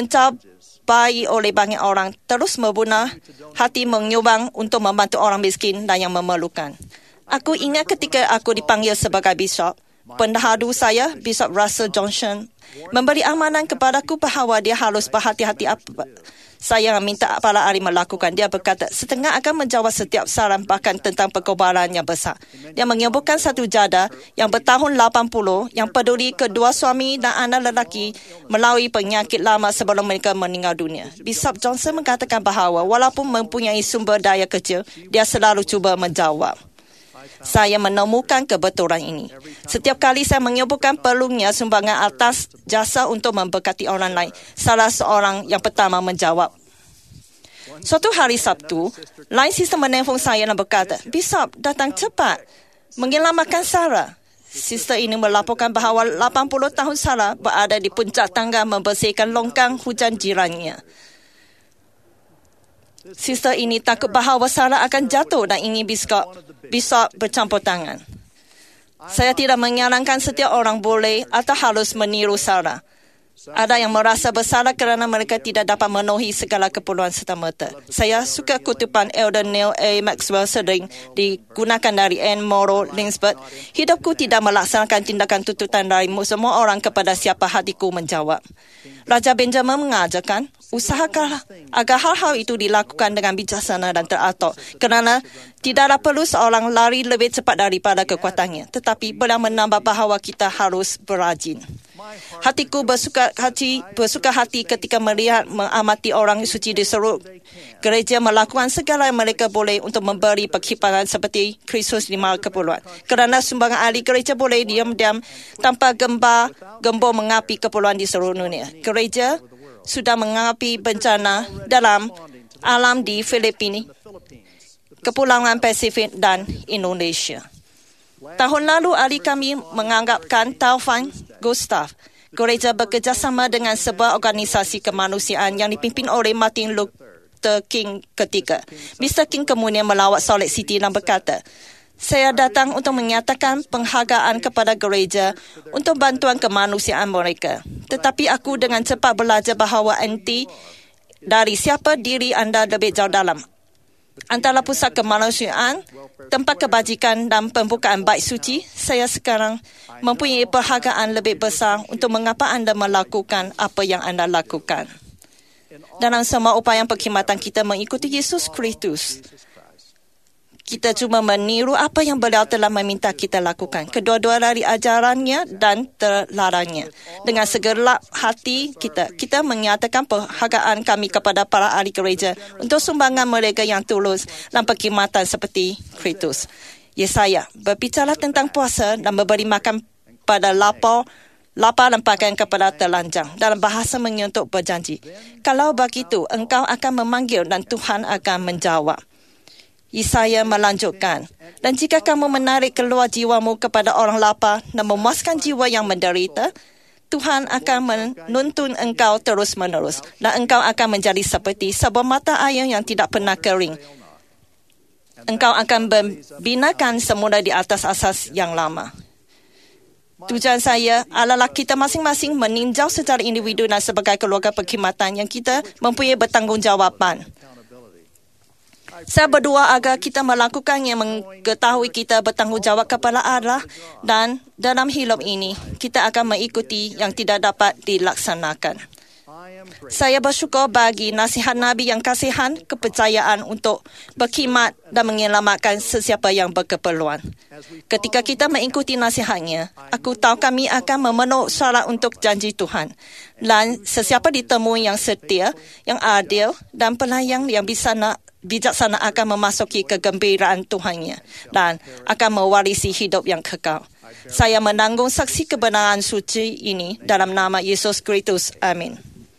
mencapai oleh banyak orang terus membunuh hati menyumbang untuk membantu orang miskin dan yang memerlukan. Aku ingat ketika aku dipanggil sebagai bishop, pendahulu saya, Bishop Russell Johnson, memberi amanan kepadaku bahawa dia harus berhati-hati apa saya minta para ahli melakukan. Dia berkata, setengah akan menjawab setiap saran bahkan tentang perkobaran yang besar. Dia menyebutkan satu jada yang bertahun lapan puluh yang peduli kedua suami dan anak lelaki melalui penyakit lama sebelum mereka meninggal dunia. Bishop Johnson mengatakan bahawa walaupun mempunyai sumber daya kecil, dia selalu cuba menjawab. Saya menemukan kebetulan ini. Setiap kali saya menyebutkan perlunya sumbangan atas jasa untuk memberkati orang lain, salah seorang yang pertama menjawab. Suatu hari Sabtu, lain sistem menelpon saya dan berkata, Bishop, datang cepat, menyelamatkan Sarah. Sister ini melaporkan bahawa lapan puluh tahun Sarah berada di puncak tangga membersihkan longkang hujan jirannya. Sister ini takut bahawa Sarah akan jatuh dan ingin Bishop, Bishop bercampur tangan. Saya tidak menyarankan setiap orang boleh atau harus meniru Sarah. Ada yang merasa bersalah kerana mereka tidak dapat memenuhi segala keperluan serta-merta. Saya suka kutipan Elder Neil A. Maxwell sering digunakan dari Anne Morrow Linsberg. Hidupku tidak melaksanakan tindakan tuntutan dari semua orang kepada siapa hatiku menjawab. Raja Benjamin mengajarkan, usahakanlah agar hal-hal itu dilakukan dengan bijaksana dan teratur. Kerana tidaklah perlu seorang lari lebih cepat daripada kekuatannya. Tetapi boleh menambah bahawa kita harus berajin. Hatiku bersuka hati, bersuka hati ketika melihat mengamati orang suci di seluruh gereja melakukan segala yang mereka boleh untuk memberi perkhidmatan seperti Kristus lima keperluan. Kerana sumbangan ahli gereja boleh diam-diam tanpa gembar gembor mengapi keperluan di seluruh dunia. Gereja sudah mengapi bencana dalam alam di Filipina, Kepulauan Pasifik dan Indonesia. Tahun lalu ahli kami menganggapkan Taufan Gustav. Gereja bekerjasama dengan sebuah organisasi kemanusiaan yang dipimpin oleh Martin Luther King ketiga. mister King kemudian melawat Salt Lake City dan berkata, saya datang untuk menyatakan penghargaan kepada gereja untuk bantuan kemanusiaan mereka. Tetapi aku dengan cepat belajar bahawa anti dari siapa diri anda lebih jauh dalam. Antara pusat kemanusiaan, tempat kebajikan dan pembukaan bait suci, saya sekarang mempunyai perhargaan lebih besar untuk mengapa anda melakukan apa yang anda lakukan. Dalam semua upaya perkhidmatan kita mengikuti Yesus Kristus, kita cuma meniru apa yang beliau telah meminta kita lakukan. Kedua-dua dari ajarannya dan terlarangnya. Dengan segelap hati kita, kita menyatakan perhargaan kami kepada para ahli gereja untuk sumbangan mereka yang tulus dalam perkhidmatan seperti Kristus. Yesaya berbicara tentang puasa dan memberi makan pada lapar, lapar dan pakaian kepada telanjang. Dalam bahasa menyentuh berjanji, kalau begitu engkau akan memanggil dan Tuhan akan menjawab. Yesaya melanjutkan, dan jika kamu menarik keluar jiwamu kepada orang lapar dan memuaskan jiwa yang menderita, Tuhan akan menuntun engkau terus-menerus dan engkau akan menjadi seperti sebuah mata air yang tidak pernah kering. Engkau akan membinakan semula di atas asas yang lama. Tujuan saya adalah kita masing-masing meninjau secara individu dan sebagai keluarga perkhidmatan yang kita mempunyai bertanggungjawab. Saya berdoa agar kita melakukan yang mengetahui kita bertanggungjawab kepada Allah dan dalam hidup ini kita akan mengikuti yang tidak dapat dilaksanakan. Saya bersyukur bagi nasihat Nabi yang kasihan, kepercayaan untuk berkhidmat dan menyelamatkan sesiapa yang berkeperluan. Ketika kita mengikuti nasihatnya, aku tahu kami akan memenuhi syarat untuk janji Tuhan. Dan sesiapa ditemui yang setia, yang adil dan pelayan yang bisa nak bijaksana akan memasuki kegembiraan Tuhannya dan akan mewarisi hidup yang kekal. Saya menanggung saksi kebenaran suci ini dalam nama Yesus Kristus. Amin.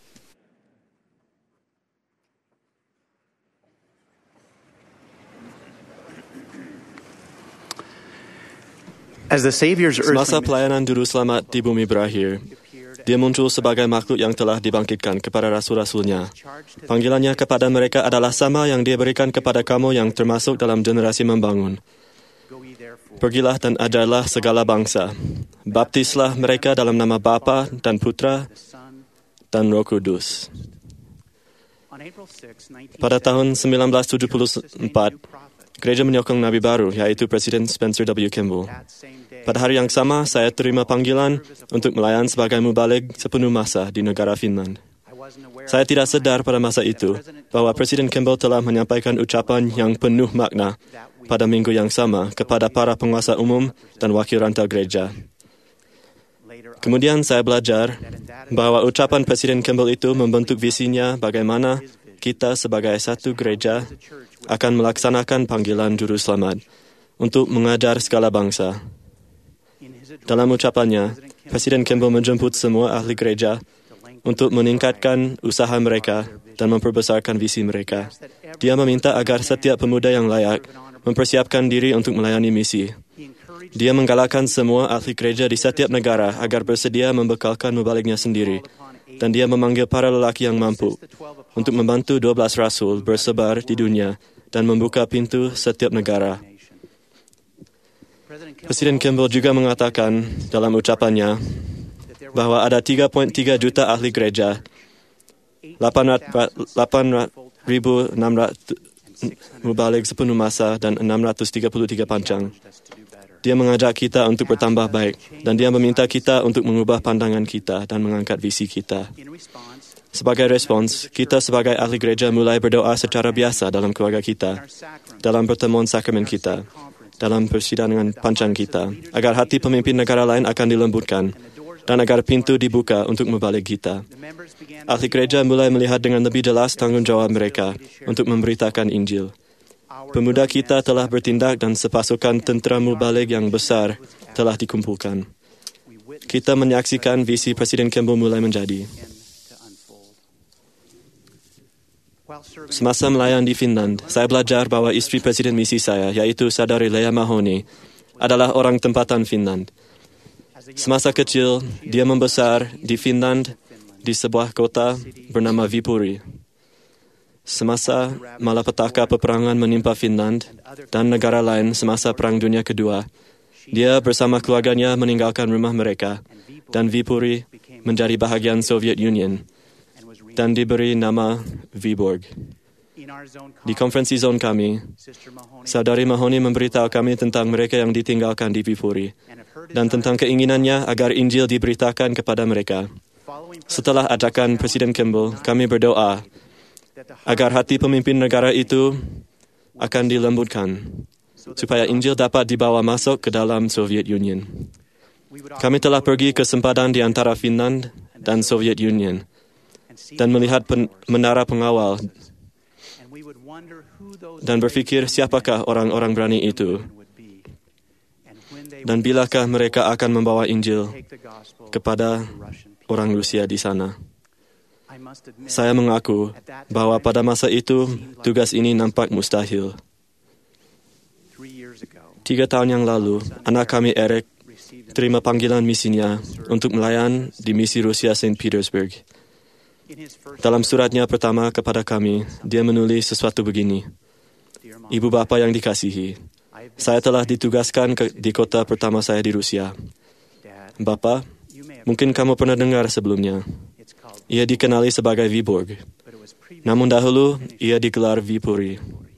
As the Savior's Semasa earthly pelayanan juru selamat di bumi berakhir, dia muncul sebagai makhluk yang telah dibangkitkan kepada rasul-rasulnya. Panggilannya kepada mereka adalah sama yang dia berikan kepada kamu yang termasuk dalam generasi membangun. Pergilah dan ajarlah segala bangsa. Baptislah mereka dalam nama Bapa dan Putra dan Roh Kudus. Pada tahun sembilan belas tujuh puluh empat, gereja menyokong Nabi baru, iaitu Presiden Spencer W. Kimball. Pada hari yang sama, saya terima panggilan untuk melayan sebagai mubalig sepenuh masa di negara Finland. Saya tidak sedar pada masa itu bahawa Presiden Kimball telah menyampaikan ucapan yang penuh makna pada minggu yang sama kepada para penguasa umum dan wakil rantau gereja. Kemudian saya belajar bahawa ucapan Presiden Kimball itu membentuk visinya bagaimana kita sebagai satu gereja akan melaksanakan panggilan juru selamat untuk mengajar segala bangsa. Dalam ucapannya, Presiden Kimball menjemput semua ahli gereja untuk meningkatkan usaha mereka dan memperbesarkan visi mereka. Dia meminta agar setiap pemuda yang layak mempersiapkan diri untuk melayani misi. Dia menggalakkan semua ahli gereja di setiap negara agar bersedia membekalkan mubalignya sendiri. Dan dia memanggil para lelaki yang mampu untuk membantu dua belas rasul bersebar di dunia dan membuka pintu setiap negara. Presiden Kimball juga mengatakan dalam ucapannya bahawa ada tiga koma tiga juta ahli gereja, lapan ribu enam ratus mubalik sepenuh masa dan enam ratus tiga puluh tiga pancang. Dia mengajak kita untuk bertambah baik dan dia meminta kita untuk mengubah pandangan kita dan mengangkat visi kita. Sebagai respons, kita sebagai ahli gereja mulai berdoa secara biasa dalam keluarga kita, dalam pertemuan sakramen kita, dalam persidangan pancang kita, agar hati pemimpin negara lain akan dilembutkan dan agar pintu dibuka untuk membalik kita. Ahli gereja mulai melihat dengan lebih jelas tanggungjawab mereka untuk memberitakan Injil. Pemuda kita telah bertindak dan sepasukan tentera mubalik yang besar telah dikumpulkan. Kita menyaksikan visi Presiden Kimball mulai menjadi. Semasa melayan di Finland, saya belajar bahawa isteri Presiden misi saya, iaitu saudari Leah Mahoney, adalah orang tempatan Finland. Semasa kecil, dia membesar di Finland di sebuah kota bernama Viipuri. Semasa malapetaka peperangan menimpa Finland dan negara lain semasa Perang Dunia Kedua, dia bersama keluarganya meninggalkan rumah mereka dan Viipuri menjadi bahagian Soviet Union dan diberi nama Viborg. Di konferensi zon kami, saudari Mahoney memberitahu kami tentang mereka yang ditinggalkan di Viipuri dan tentang keinginannya agar Injil diberitakan kepada mereka. Setelah ajakan Presiden Kimball, kami berdoa agar hati pemimpin negara itu akan dilembutkan, supaya Injil dapat dibawa masuk ke dalam Soviet Union. Kami telah pergi ke sempadan di antara Finland dan Soviet Union dan melihat pen- menara pengawal dan berfikir siapakah orang-orang berani itu dan bilakah mereka akan membawa Injil kepada orang Rusia di sana. Saya mengaku bahawa pada masa itu tugas ini nampak mustahil. Tiga tahun yang lalu, anak kami Eric terima panggilan misinya untuk melayan di misi Rusia Saint Petersburg. Dalam suratnya pertama kepada kami, dia menulis sesuatu begini. Ibu bapa yang dikasihi, saya telah ditugaskan ke, di kota pertama saya di Rusia. Bapa, mungkin kamu pernah dengar sebelumnya. Ia dikenali sebagai Viborg. Namun dahulu, ia digelar Viipuri.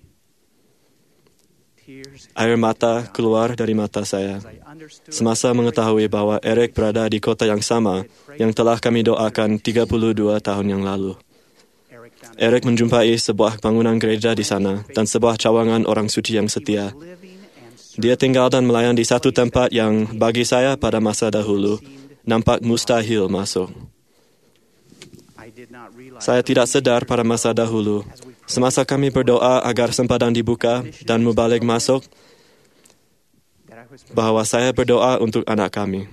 Air mata keluar dari mata saya semasa mengetahui bahawa Eric berada di kota yang sama yang telah kami doakan tiga puluh dua tahun yang lalu. Eric menjumpai sebuah bangunan gereja di sana dan sebuah cawangan orang suci yang setia. Dia tinggal dan melayan di satu tempat yang bagi saya pada masa dahulu nampak mustahil masuk. Saya tidak sedar pada masa dahulu, semasa kami berdoa agar sempadan dibuka dan mubalik masuk, bahawa saya berdoa untuk anak kami.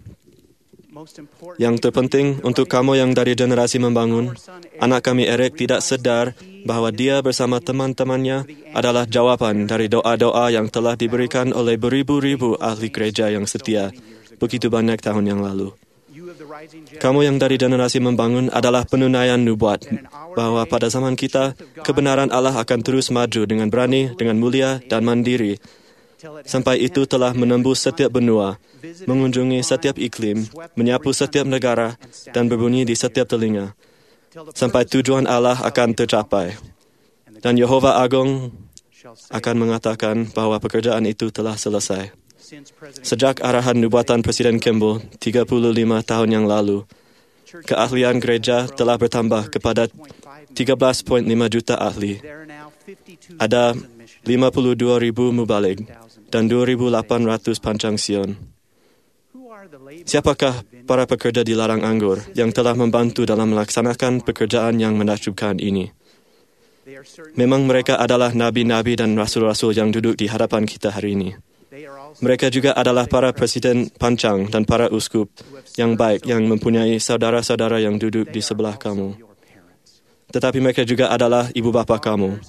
Yang terpenting untuk kamu yang dari generasi membangun, anak kami Eric tidak sedar bahawa dia bersama teman-temannya adalah jawapan dari doa-doa yang telah diberikan oleh beribu-ribu ahli gereja yang setia begitu banyak tahun yang lalu. Kamu yang dari generasi membangun adalah penunaian nubuat bahawa pada zaman kita, kebenaran Allah akan terus maju dengan berani, dengan mulia dan mandiri. Sampai itu telah menembus setiap benua, mengunjungi setiap iklim, menyapu setiap negara, dan berbunyi di setiap telinga. Sampai tujuan Allah akan tercapai. Dan Yehova Agung akan mengatakan bahawa pekerjaan itu telah selesai. Sejak arahan nubuatan Presiden Kimball tiga puluh lima tahun yang lalu, keahlian gereja telah bertambah kepada tiga belas koma lima juta ahli. Ada lima puluh dua ribu mubalik dan dua ribu lapan ratus pancang sion. Siapakah para pekerja di ladang anggur yang telah membantu dalam melaksanakan pekerjaan yang menakjubkan ini? Memang mereka adalah nabi-nabi dan rasul-rasul yang duduk di hadapan kita hari ini. Mereka juga adalah para presiden pancang dan para uskup yang baik yang mempunyai saudara-saudara yang duduk di sebelah kamu. Tetapi mereka juga adalah ibu bapa kamu,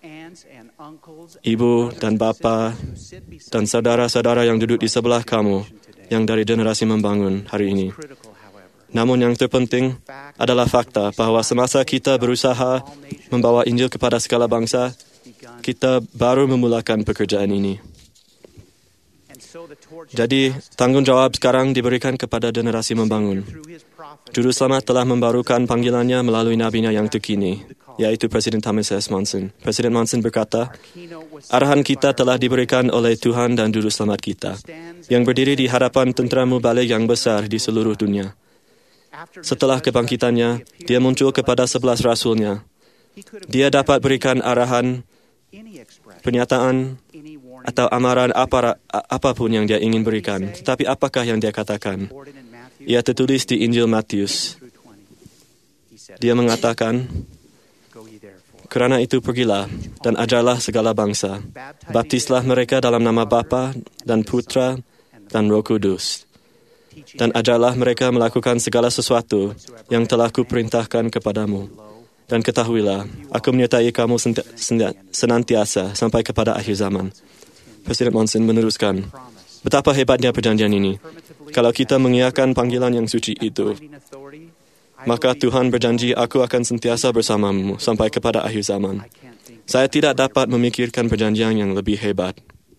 ibu dan bapa dan saudara-saudara yang duduk di sebelah kamu yang dari generasi membangun hari ini. Namun yang terpenting adalah fakta bahawa semasa kita berusaha membawa Injil kepada segala bangsa, kita baru memulakan pekerjaan ini. Jadi, tanggungjawab sekarang diberikan kepada generasi membangun. Juru Selamat telah membarukan panggilannya melalui nabinya yang terkini, iaitu Presiden Thomas S. Monson. Presiden Monson berkata, arahan kita telah diberikan oleh Tuhan dan Juru Selamat kita, yang berdiri di hadapan tentera mubalik yang besar di seluruh dunia. Setelah kebangkitannya, dia muncul kepada sebelas rasulnya. Dia dapat berikan arahan, pernyataan, atau amaran apa, apapun yang dia ingin berikan. Tetapi apakah yang dia katakan? Ia tertulis di Injil Matius. Dia mengatakan, kerana itu pergilah dan ajarlah segala bangsa. Baptislah mereka dalam nama Bapa dan Putra dan Roh Kudus. Dan ajarlah mereka melakukan segala sesuatu yang telah kuperintahkan kepadamu. Dan ketahuilah, aku menyertai kamu senantiasa sampai kepada akhir zaman. Presiden Monson meneruskan, betapa hebatnya perjanjian ini. Kalau kita mengiyakan panggilan yang suci itu, maka Tuhan berjanji, aku akan sentiasa bersamamu sampai kepada akhir zaman. Saya tidak dapat memikirkan perjanjian yang lebih hebat.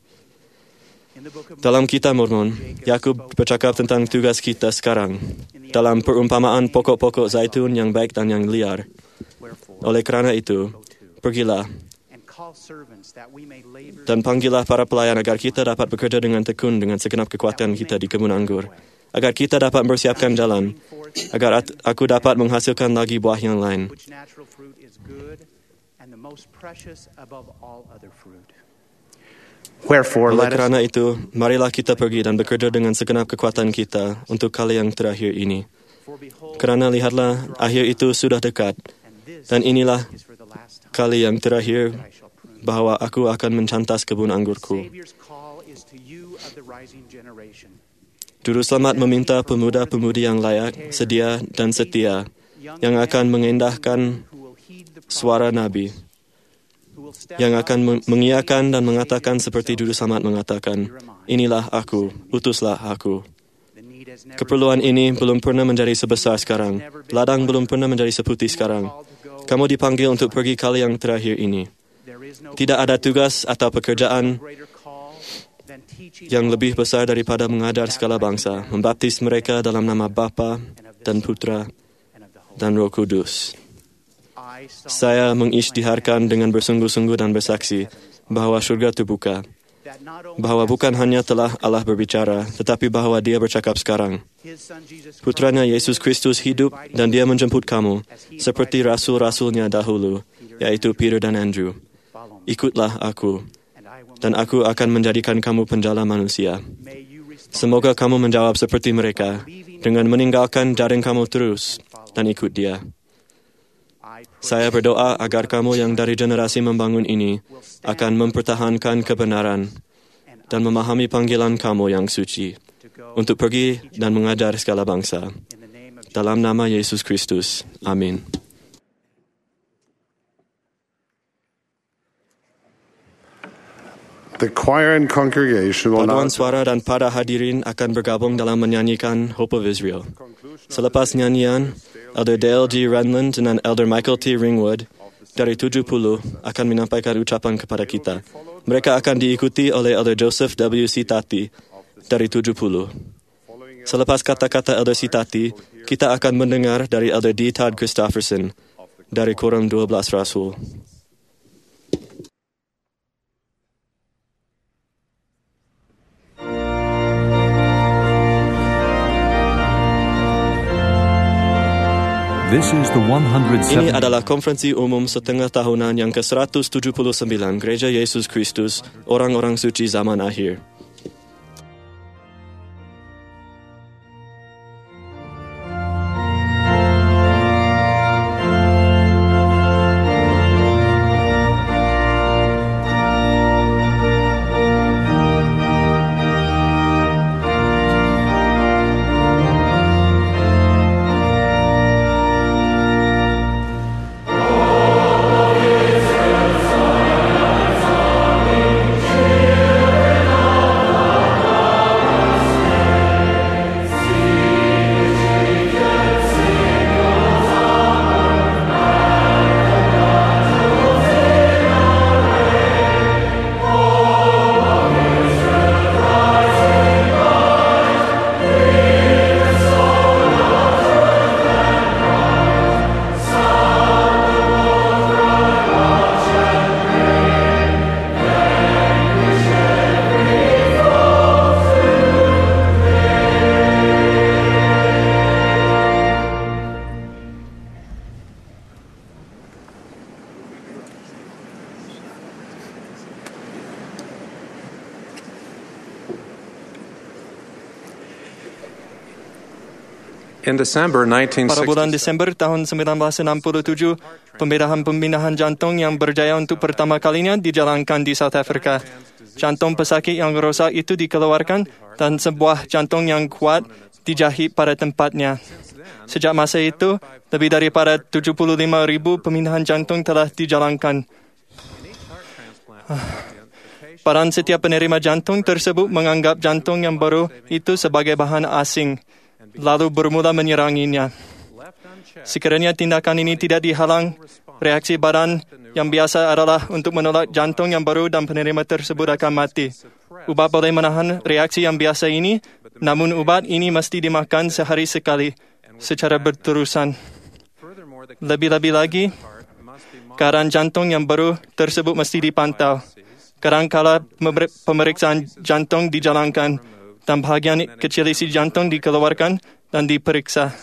Dalam Kitab Mormon, Yakub bercakap tentang tugas kita sekarang, dalam perumpamaan pokok-pokok zaitun yang baik dan yang liar. Oleh kerana itu, pergilah dan panggillah para pelayan agar kita dapat bekerja dengan tekun dengan segenap kekuatan kita di kebun anggur, agar kita dapat mempersiapkan jalan, agar aku dapat menghasilkan lagi buah yang lain. Wherefore, Oleh let us kerana itu, marilah kita pergi dan bekerja dengan segenap kekuatan kita untuk kali yang terakhir ini. Kerana lihatlah, akhir itu sudah dekat, dan inilah kali yang terakhir bahawa aku akan mencantas kebun anggurku. Juru Selamat meminta pemuda-pemudi yang layak, sedia dan setia, yang akan mengendahkan suara Nabi, yang akan mengiyakan dan mengatakan seperti Juru Selamat mengatakan, inilah aku, utuslah aku. Keperluan ini belum pernah menjadi sebesar sekarang. Ladang belum pernah menjadi seputih sekarang. Kamu dipanggil untuk pergi kali yang terakhir ini. Tidak ada tugas atau pekerjaan yang lebih besar daripada mengajar segala bangsa, membaptis mereka dalam nama Bapa dan Putra dan Roh Kudus. Saya mengisytiharkan dengan bersungguh-sungguh dan bersaksi bahawa syurga terbuka, bahawa bukan hanya telah Allah berbicara, tetapi bahawa Dia bercakap sekarang. Putranya Yesus Kristus hidup dan Dia menjemput kamu, seperti rasul-rasulnya dahulu, yaitu Peter dan Andrew. Ikutlah aku, dan aku akan menjadikan kamu penjala manusia. Semoga kamu menjawab seperti mereka, dengan meninggalkan jaring kamu terus, dan ikut Dia. Saya berdoa agar kamu yang dari generasi membangun ini akan mempertahankan kebenaran dan memahami panggilan kamu yang suci untuk pergi dan mengajar segala bangsa. Dalam nama Yesus Kristus. Amin. The choir and congregation will now Paduan suara dan para hadirin akan bergabung dalam menyanyikan Hope of Israel. Selepas nyanyian, Elder Dale G. Renland dan Elder Michael T. Ringwood dari tujuh puluh akan menyampaikan ucapan kepada kita. Mereka akan diikuti oleh Elder Joseph W. Sitati dari tujuh puluh. Selepas kata-kata Elder Sitati, kita akan mendengar dari Elder D. Todd Christofferson dari Quorum dua belas Rasul. This is the one hundred Ini seventy adalah konferensi umum setengah tahunan yang ke seratus tujuh puluh sembilan Gereja Yesus Kristus, Orang-orang Suci Zaman Akhir. All In December Pada bulan nineteen sixty-seven, Desember tahun sembilan belas enam puluh tujuh, pembedahan-pemindahan jantung yang berjaya untuk pertama kalinya dijalankan di South Africa. Jantung pesakit yang rosak itu dikeluarkan dan sebuah jantung yang kuat dijahit pada tempatnya. Sejak masa itu, lebih daripada tujuh puluh lima ribu pemindahan jantung telah dijalankan. Peran setiap penerima jantung tersebut menganggap jantung yang baru itu sebagai bahan asing, lalu bermula menyeranginya. Sekiranya tindakan ini tidak dihalang, reaksi badan yang biasa adalah untuk menolak jantung yang baru dan penerima tersebut akan mati. Ubat boleh menahan reaksi yang biasa ini, namun ubat ini mesti dimakan sehari sekali, secara berterusan. Lebih-lebih lagi, keadaan jantung yang baru tersebut mesti dipantau. Kadangkala pemeriksaan jantung dijalankan dan bahagian kecil isi jantung dikeluarkan dan diperiksa.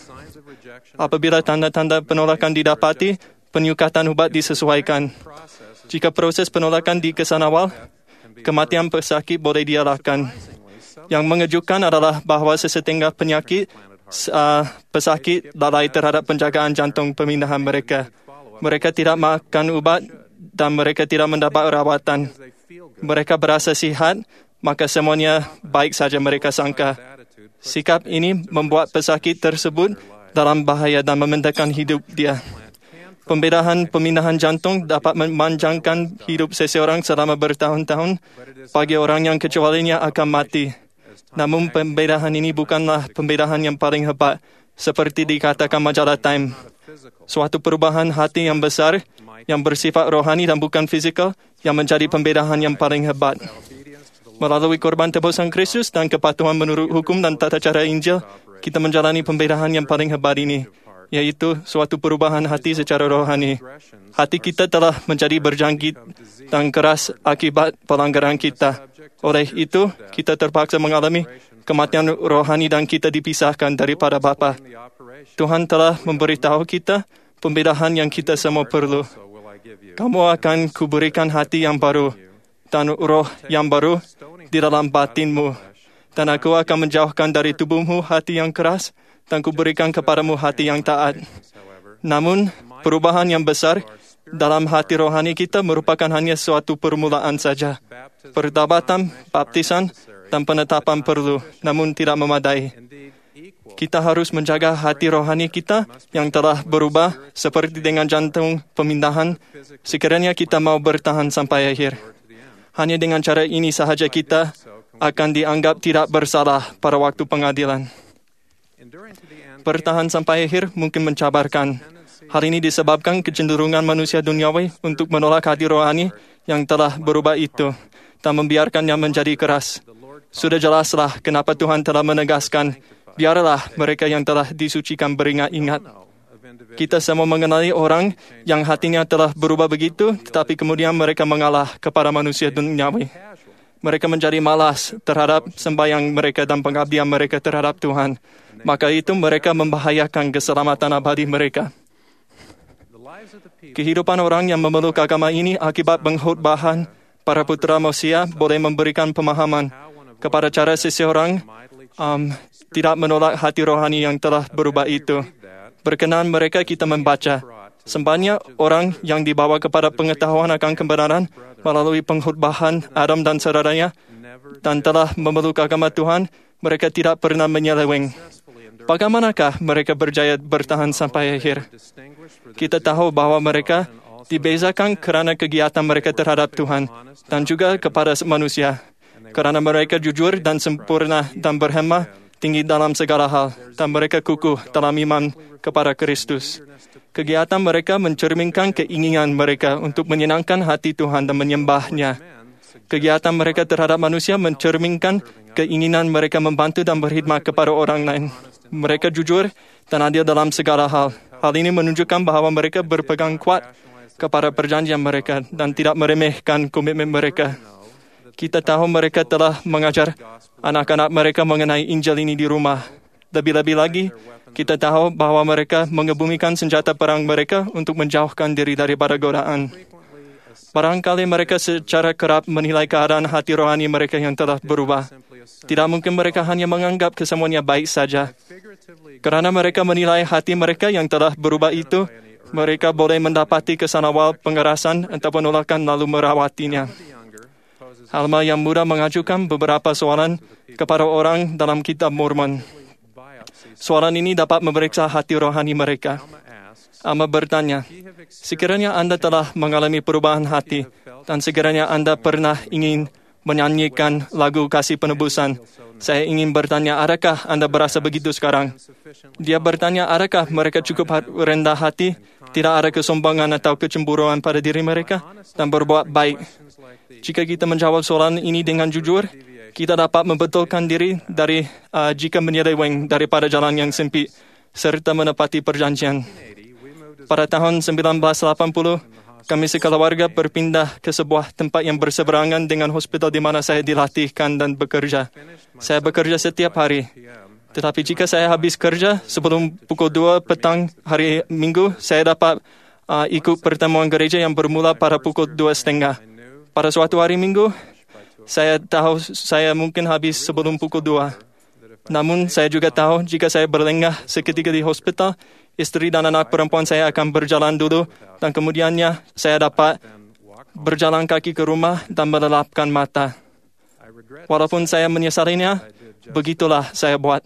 Apabila tanda-tanda penolakan didapati, penyukatan ubat disesuaikan. Jika proses penolakan dikesan awal, kematian pesakit boleh dielakkan. Yang mengejutkan adalah bahawa sesetengah penyakit uh, pesakit lalai terhadap penjagaan jantung pemindahan mereka. Mereka tidak makan ubat dan mereka tidak mendapat rawatan. Mereka berasa sihat, maka semuanya baik saja mereka sangka. Sikap ini membuat pesakit tersebut dalam bahaya dan memendekkan hidup dia. Pembedahan pemindahan jantung dapat memanjangkan hidup seseorang selama bertahun-tahun. Bagi orang yang kecualinya akan mati. Namun pembedahan ini bukanlah pembedahan yang paling hebat, seperti dikatakan majalah Time. Suatu perubahan hati yang besar, yang bersifat rohani dan bukan fizikal, yang menjadi pembedahan yang paling hebat. Melalui korban tebusan Kristus dan kepatuhan menurut hukum dan tata cara Injil, kita menjalani pembedahan yang paling hebat ini, yaitu suatu perubahan hati secara rohani. Hati kita telah menjadi berjangkit dan keras akibat pelanggaran kita. Oleh itu, kita terpaksa mengalami kematian rohani dan kita dipisahkan daripada Bapa. Tuhan telah memberitahu kita pembedahan yang kita semua perlu. Kamu akan kuberikan hati yang baru dan roh yang baru di dalam batinmu. Dan aku akan menjauhkan dari tubuhmu hati yang keras dan kuberikan kepadamu hati yang taat. Namun, perubahan yang besar dalam hati rohani kita merupakan hanya suatu permulaan saja. Pertobatan, baptisan, dan penetapan perlu, namun tidak memadai. Kita harus menjaga hati rohani kita yang telah berubah seperti dengan jantung pemindahan, sekiranya kita mau bertahan sampai akhir. Hanya dengan cara ini sahaja kita akan dianggap tidak bersalah pada waktu pengadilan. Bertahan sampai akhir mungkin mencabarkan. Hal ini disebabkan kecenderungan manusia duniawi untuk menolak hati rohani yang telah berubah itu dan membiarkannya menjadi keras. Sudah jelaslah kenapa Tuhan telah menegaskan, biarlah mereka yang telah disucikan beringat-ingat. Kita semua mengenali orang yang hatinya telah berubah begitu, tetapi kemudian mereka mengalah kepada manusia duniawi. Mereka menjadi malas terhadap sembahyang mereka dan pengabdian mereka terhadap Tuhan. Maka itu mereka membahayakan keselamatan abadi mereka. Kehidupan orang yang memeluk agama ini akibat pengkhotbahan para putra manusia boleh memberikan pemahaman kepada cara seseorang um, tidak menolak hati rohani yang telah berubah itu. Berkenan mereka kita membaca. Sebanyak orang yang dibawa kepada pengetahuan akan kebenaran melalui pengkhotbahan Adam dan saudaranya dan telah memeluk agama Tuhan, mereka tidak pernah menyeleweng. Bagaimanakah mereka berjaya bertahan sampai akhir? Kita tahu bahawa mereka dibezakan kerana kegiatan mereka terhadap Tuhan dan juga kepada manusia. Kerana mereka jujur dan sempurna dan berhemah tinggi dalam segala hal dan mereka kukuh dalam iman kepada Kristus. Kegiatan mereka mencerminkan keinginan mereka untuk menyenangkan hati Tuhan dan menyembahnya. Kegiatan mereka terhadap manusia mencerminkan keinginan mereka membantu dan berkhidmat kepada orang lain. Mereka jujur dan adil dalam segala hal. Hal ini menunjukkan bahawa mereka berpegang kuat kepada perjanjian mereka dan tidak meremehkan komitmen mereka. Kita tahu mereka telah mengajar anak-anak mereka mengenai Injil ini di rumah. Lebih-lebih lagi, kita tahu bahawa mereka mengebumikan senjata perang mereka untuk menjauhkan diri daripada godaan. Barangkali mereka secara kerap menilai keadaan hati rohani mereka yang telah berubah. Tidak mungkin mereka hanya menganggap kesemuanya baik saja. Kerana mereka menilai hati mereka yang telah berubah itu, mereka boleh mendapati kesan awal pengerasan atau penolakan lalu merawatinya. Alma yang muda mengajukan beberapa soalan kepada orang dalam kitab Mormon. Soalan ini dapat memeriksa hati rohani mereka. Alma bertanya, sekiranya Anda telah mengalami perubahan hati dan sekiranya Anda pernah ingin menyanyikan lagu kasih penebusan, saya ingin bertanya, adakah Anda berasa begitu sekarang? Dia bertanya, adakah mereka cukup rendah hati, tidak ada kesombongan atau kecemburuan pada diri mereka, dan berbuat baik? Jika kita menjawab soalan ini dengan jujur, kita dapat membetulkan diri dari uh, jika menyeleweng daripada jalan yang sempit, serta menepati perjanjian. Pada tahun sembilan belas lapan puluh, kami sekeluarga berpindah ke sebuah tempat yang berseberangan dengan hospital di mana saya dilatihkan dan bekerja. Saya bekerja setiap hari. Tetapi jika saya habis kerja sebelum pukul dua petang hari Minggu, saya dapat uh, ikut pertemuan gereja yang bermula pada pukul dua setengah. Pada suatu hari Minggu, saya tahu saya mungkin habis sebelum pukul dua. Namun saya juga tahu jika saya berlengah seketika di hospital, istri dan anak perempuan saya akan berjalan dulu dan kemudiannya saya dapat berjalan kaki ke rumah dan melelapkan mata. Walaupun saya menyesalinya, begitulah saya buat.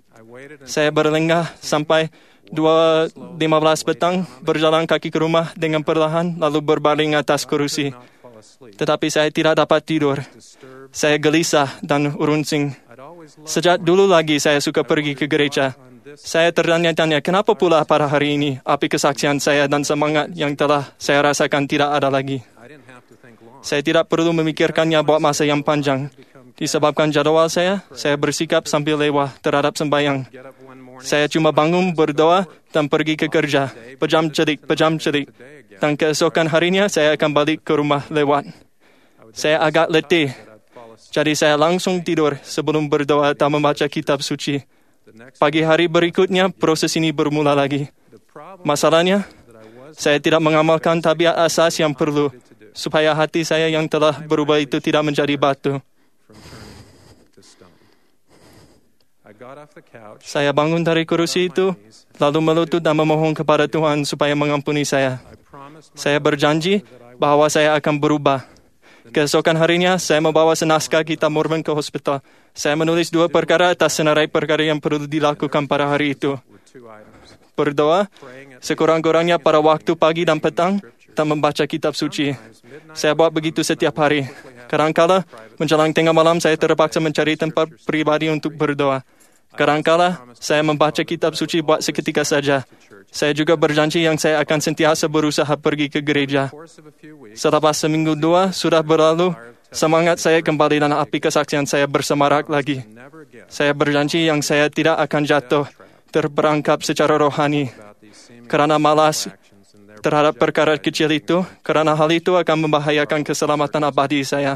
Saya berlengah sampai dua lima belas petang, berjalan kaki ke rumah dengan perlahan lalu berbaring atas kerusi. Tetapi saya tidak dapat tidur. Saya gelisah dan urunsing. Sejak dulu lagi saya suka pergi ke gereja. Saya tertanya-tanya, kenapa pula pada hari ini api kesaksian saya dan semangat yang telah saya rasakan tidak ada lagi. Saya tidak perlu memikirkannya buat masa yang panjang. Disebabkan jadual saya, saya bersikap sambil lewat terhadap sembahyang. Saya cuma bangun, berdoa dan pergi ke kerja. Pejam celik, pejam celik. Dan keesokan harinya saya akan balik ke rumah lewat. Saya agak letih. Jadi saya langsung tidur sebelum berdoa atau membaca kitab suci. Pagi hari berikutnya, proses ini bermula lagi. Masalahnya, saya tidak mengamalkan tabiat asas yang perlu, supaya hati saya yang telah berubah itu tidak menjadi batu. Saya bangun dari kursi itu, lalu melutut dan memohon kepada Tuhan supaya mengampuni saya. Saya berjanji bahawa saya akan berubah. Keesokan harinya, saya membawa senaskah kitab Mormon ke hospital. Saya menulis dua perkara atas senarai perkara yang perlu dilakukan pada hari itu. Berdoa, sekurang-kurangnya pada waktu pagi dan petang, dan membaca kitab suci. Saya buat begitu setiap hari. Kadangkala, menjelang tengah malam, saya terpaksa mencari tempat pribadi untuk berdoa. Kadangkala, saya membaca kitab suci buat seketika saja. Saya juga berjanji yang saya akan sentiasa berusaha pergi ke gereja. Selepas seminggu dua sudah berlalu, semangat saya kembali dan api kesaksian saya bersemarak lagi. Saya berjanji yang saya tidak akan jatuh, terperangkap secara rohani. Kerana malas terhadap perkara kecil itu, kerana hal itu akan membahayakan keselamatan abadi saya.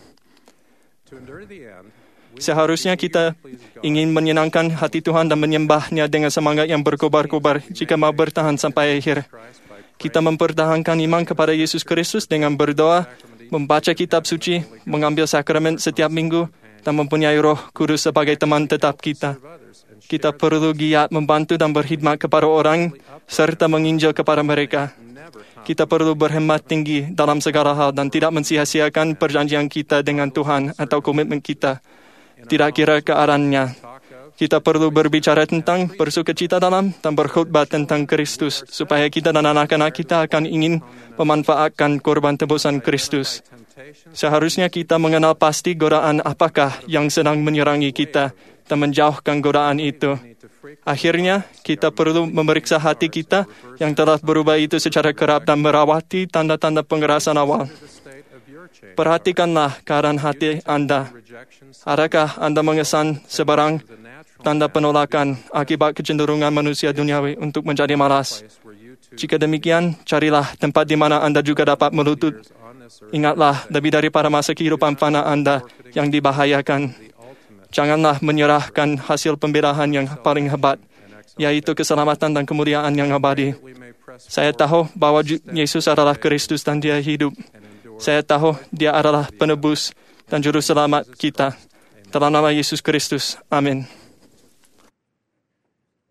Seharusnya kita ingin menyenangkan hati Tuhan dan menyembahnya dengan semangat yang berkobar-kobar jika mau bertahan sampai akhir. Kita mempertahankan iman kepada Yesus Kristus dengan berdoa, membaca kitab suci, mengambil sakramen setiap minggu, dan mempunyai Roh Kudus sebagai teman tetap kita. Kita perlu giat membantu dan berkhidmat kepada orang serta menginjil kepada mereka. Kita perlu berhemat tinggi dalam segala hal dan tidak mensia-siakan perjanjian kita dengan Tuhan atau komitmen kita. Tidak kira keadaannya. Kita perlu berbicara tentang bersukacita dalam dan berkhutbah tentang Kristus supaya kita dan anak-anak kita akan ingin memanfaatkan korban tebusan Kristus. Seharusnya kita mengenal pasti godaan apakah yang sedang menyerangi kita dan menjauhkan godaan itu. Akhirnya, kita perlu memeriksa hati kita yang telah berubah itu secara kerap dan merawati tanda-tanda pengerasan awal. Perhatikanlah keadaan hati Anda. Adakah Anda mengesan sebarang tanda penolakan akibat kecenderungan manusia duniawi untuk menjadi malas? Jika demikian, carilah tempat di mana Anda juga dapat melutut. Ingatlah, lebih daripada masa kehidupan fana Anda yang dibahayakan. Janganlah menyerahkan hasil pembelahan yang paling hebat, yaitu keselamatan dan kemuliaan yang abadi. Saya tahu bahawa Yesus adalah Kristus dan Dia hidup. Saya tahu Dia adalah penebus dan juru selamat kita. Dalam nama Yesus Kristus. Amin.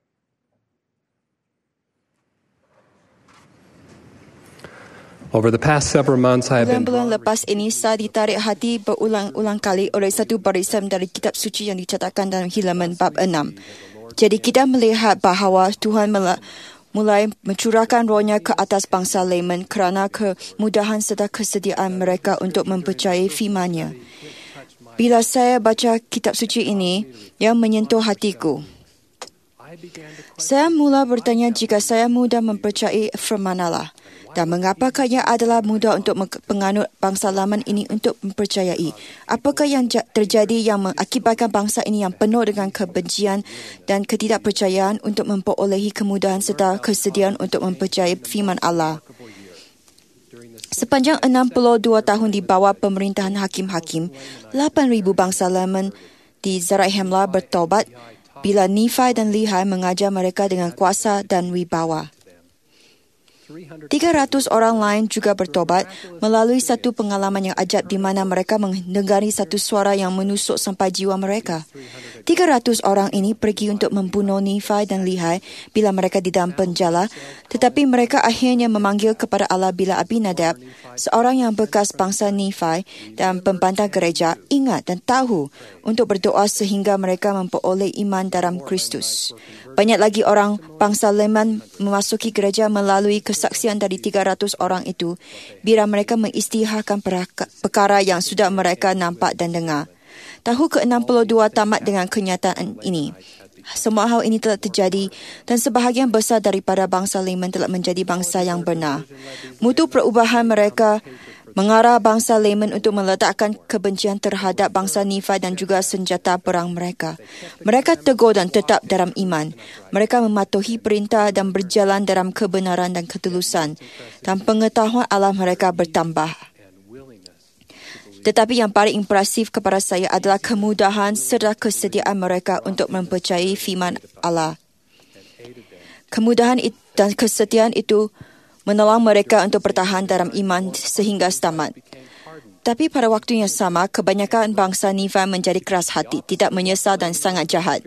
Over the past several months, I have been Bulan-bulan lepas ini, saya ditarik hati berulang-ulang kali oleh satu barisan dari kitab suci yang dicatatkan dalam Halaman bab enam. Jadi kita melihat bahawa Tuhan mela- mulai mencurahkan rohnya ke atas bangsa Leman kerana kemudahan serta kesediaan mereka untuk mempercayai firman-Nya. Bila saya baca kitab suci ini yang menyentuh hatiku, saya mula bertanya jika saya mudah mempercayai firman Allah. Dan mengapakah ia adalah mudah untuk penganut bangsa Leman ini untuk mempercayai? Apakah yang terjadi yang mengakibatkan bangsa ini yang penuh dengan kebencian dan ketidakpercayaan untuk memperolehi kemudahan serta kesediaan untuk mempercayai firman Allah? Sepanjang enam puluh dua tahun di bawah pemerintahan hakim-hakim, lapan ribu bangsa Leman di Zarahemla bertaubat bila Nephi dan Lehi mengajar mereka dengan kuasa dan wibawa. tiga ratus orang lain juga bertobat melalui satu pengalaman yang ajaib di mana mereka mendengari satu suara yang menusuk sampai jiwa mereka. tiga ratus orang ini pergi untuk membunuh Nephi dan Lehi bila mereka di dalam penjara, tetapi mereka akhirnya memanggil kepada Allah bila Abinadab, seorang yang bekas bangsa Nephi dan pembantah gereja, ingat dan tahu untuk berdoa sehingga mereka memperoleh iman dalam Kristus. Banyak lagi orang bangsa Leman memasuki gereja melalui kesaksian dari tiga ratus orang itu bila mereka mengisytiharkan perkara yang sudah mereka nampak dan dengar. Tahun ke enam puluh dua tamat dengan kenyataan ini. Semua hal ini telah terjadi dan sebahagian besar daripada bangsa Leman telah menjadi bangsa yang benar. Mutu perubahan mereka mengarah bangsa Leman untuk meletakkan kebencian terhadap bangsa Nephi dan juga senjata perang mereka. Mereka teguh dan tetap dalam iman. Mereka mematuhi perintah dan berjalan dalam kebenaran dan ketulusan. Dan pengetahuan Allah mereka bertambah. Tetapi yang paling impresif kepada saya adalah kemudahan serta kesediaan mereka untuk mempercayai firman Allah. Kemudahan dan kesetiaan itu menolong mereka untuk bertahan dalam iman sehingga selamat. Tapi pada waktu yang sama, kebanyakan bangsa Nephi menjadi keras hati, tidak menyesal dan sangat jahat.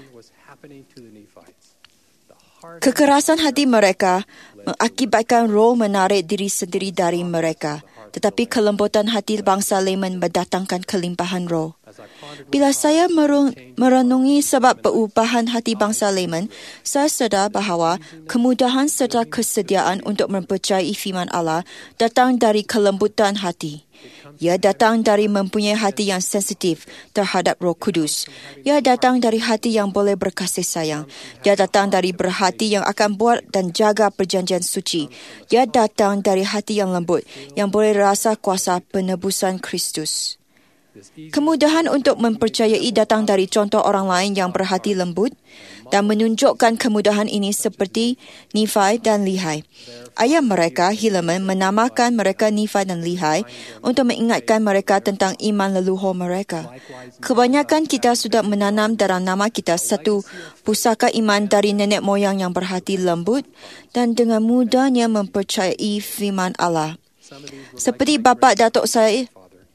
Kekerasan hati mereka mengakibatkan roh menarik diri sendiri dari mereka. Tetapi kelembutan hati bangsa Leman mendatangkan kelimpahan roh. Bila saya merenungi sebab perubahan hati bangsa Leman, saya sedar bahawa kemudahan serta kesediaan untuk mempercayai firman Allah datang dari kelembutan hati. Ia datang dari mempunyai hati yang sensitif terhadap Roh Kudus. Ia datang dari hati yang boleh berkasih sayang. Ia datang dari berhati yang akan buat dan jaga perjanjian suci. Ia datang dari hati yang lembut yang boleh rasa kuasa penebusan Kristus. Kemudahan untuk mempercayai datang dari contoh orang lain yang berhati lembut dan menunjukkan kemudahan ini seperti Nephi dan Lehi. Ayah mereka, Helaman, menamakan mereka Nephi dan Lehi untuk mengingatkan mereka tentang iman leluhur mereka. Kebanyakan kita sudah menanam dalam nama kita satu pusaka iman dari nenek moyang yang berhati lembut dan dengan mudahnya mempercayai firman Allah. Seperti bapa datuk saya,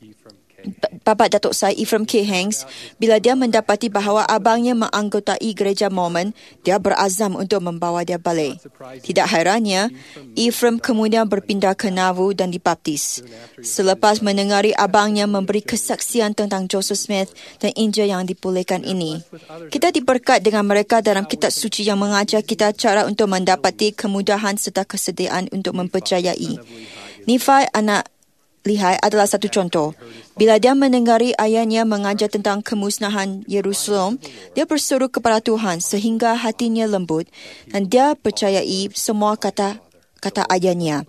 Bapa Datuk saya, Ephraim K. Hanks, bila dia mendapati bahawa abangnya menganggotai gereja Mormon, dia berazam untuk membawa dia balik. Tidak herannya, Ephraim kemudian berpindah ke Nauvoo dan dibaptis. Selepas mendengari abangnya memberi kesaksian tentang Joseph Smith dan Injil yang dipulihkan ini, kita diberkat dengan mereka dalam kitab suci yang mengajar kita cara untuk mendapati kemudahan serta kesediaan untuk mempercayai. Nephi anak Lehi adalah satu contoh. Bila dia mendengari ayahnya mengajar tentang kemusnahan Yerusalem, dia berseru kepada Tuhan sehingga hatinya lembut dan dia percayai semua kata kata ayahnya.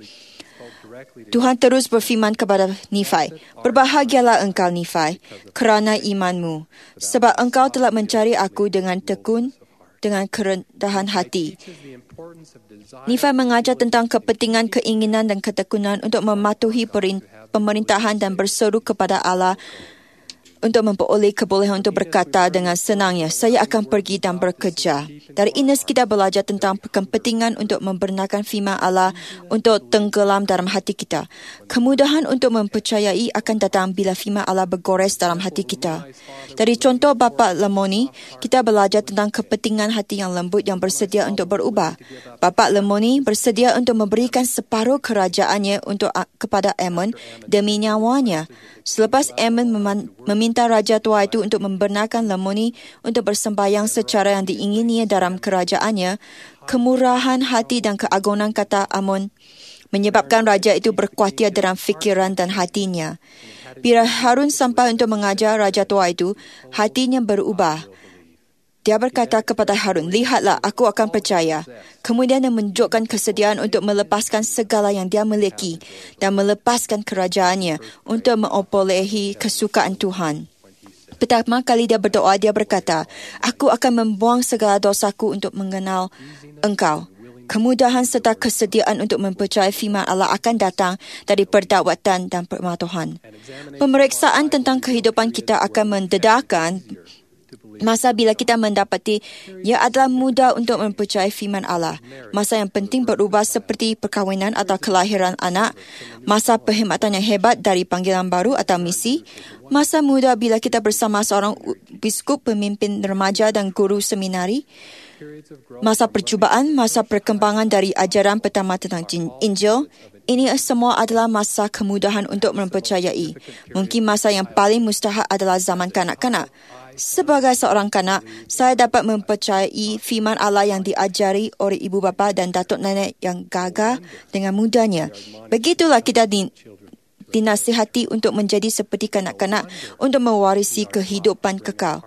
Tuhan terus berfirman kepada Nephi, "Berbahagialah engkau Nephi kerana imanmu, sebab engkau telah mencari aku dengan tekun, dengan kerendahan hati." Nephi mengajar tentang kepentingan, keinginan dan ketekunan untuk mematuhi pemerintahan dan berseru kepada Allah untuk memperoleh kebolehan untuk berkata dengan senangnya, saya akan pergi dan bekerja. Dari Ines kita belajar tentang kepentingan untuk membenarkan firman Allah untuk tenggelam dalam hati kita. Kemudahan untuk mempercayai akan datang bila firman Allah bergores dalam hati kita. Dari contoh Bapa Lemoni, kita belajar tentang kepentingan hati yang lembut yang bersedia untuk berubah. Bapa Lemoni bersedia untuk memberikan separuh kerajaannya untuk kepada Ammon demi nyawanya. Selepas Ammon meminta Raja Tua itu untuk membenarkan Lemoni untuk bersembayang secara yang diingininya dalam kerajaannya, kemurahan hati dan keagungan kata Ammon menyebabkan Raja itu berkuatir dalam fikiran dan hatinya. Bila Harun sampai untuk mengajar Raja Tua itu, hatinya berubah. Dia berkata kepada Harun, lihatlah, aku akan percaya. Kemudian dia menunjukkan kesediaan untuk melepaskan segala yang dia miliki dan melepaskan kerajaannya untuk memperolehi kesukaan Tuhan. Pertama kali dia berdoa, dia berkata, aku akan membuang segala dosaku untuk mengenal Engkau. Kemudahan serta kesediaan untuk mempercayai firman Allah akan datang dari perdakwatan dan permatuhan. Pemeriksaan tentang kehidupan kita akan mendedahkan masa bila kita mendapati ia adalah mudah untuk mempercayai firman Allah. Masa yang penting berubah seperti perkahwinan atau kelahiran anak. Masa perkhidmatan yang hebat dari panggilan baru atau misi. Masa muda bila kita bersama seorang biskup, pemimpin remaja dan guru seminari. Masa percubaan, masa perkembangan dari ajaran pertama tentang Injil. Ini semua adalah masa kemudahan untuk mempercayai. Mungkin masa yang paling mustahil adalah zaman kanak-kanak. Sebagai seorang kanak, saya dapat mempercayai firman Allah yang diajari oleh ibu bapa dan datuk nenek yang gagah dengan mudahnya. Begitulah kita di, dinasihati untuk menjadi seperti kanak-kanak untuk mewarisi kehidupan kekal.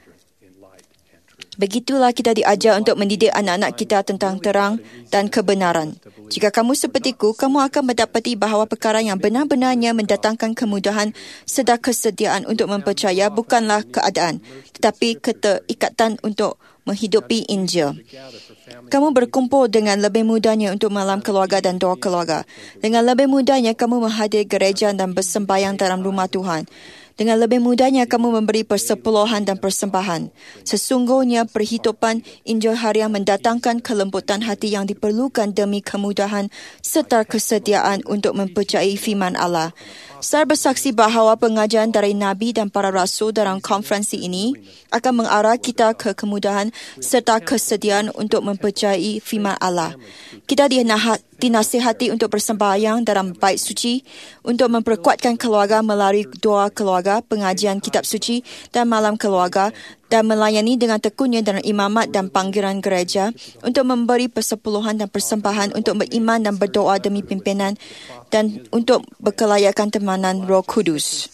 Begitulah kita diajar untuk mendidik anak-anak kita tentang terang dan kebenaran. Jika kamu sepertiku, kamu akan mendapati bahawa perkara yang benar-benarnya mendatangkan kemudahan serta kesediaan untuk mempercaya bukanlah keadaan, tetapi keterikatan untuk menghidupi Injil. Kamu berkumpul dengan lebih mudahnya untuk malam keluarga dan doa keluarga. Dengan lebih mudahnya kamu menghadiri gereja dan bersembahyang dalam rumah Tuhan. Dengan lebih mudahnya kamu memberi persepuluhan dan persembahan. Sesungguhnya perhidupan Injil harian mendatangkan kelembutan hati yang diperlukan demi kemudahan serta kesediaan untuk mempercayai firman Allah. Saya bersaksi bahawa pengajaran dari Nabi dan para Rasul dalam konferensi ini akan mengarah kita ke kemudahan serta kesediaan untuk mempercayai firman Allah. Kita dinasihati untuk bersembahyang dalam bait suci, untuk memperkuatkan keluarga melalui doa keluarga, pengajian kitab suci dan malam keluarga, dan melayani dengan tekunnya dalam imamat dan panggilan gereja, untuk memberi persepuluhan dan persembahan, untuk beriman dan berdoa demi pimpinan, dan untuk berkelayakan temanan Roh Kudus.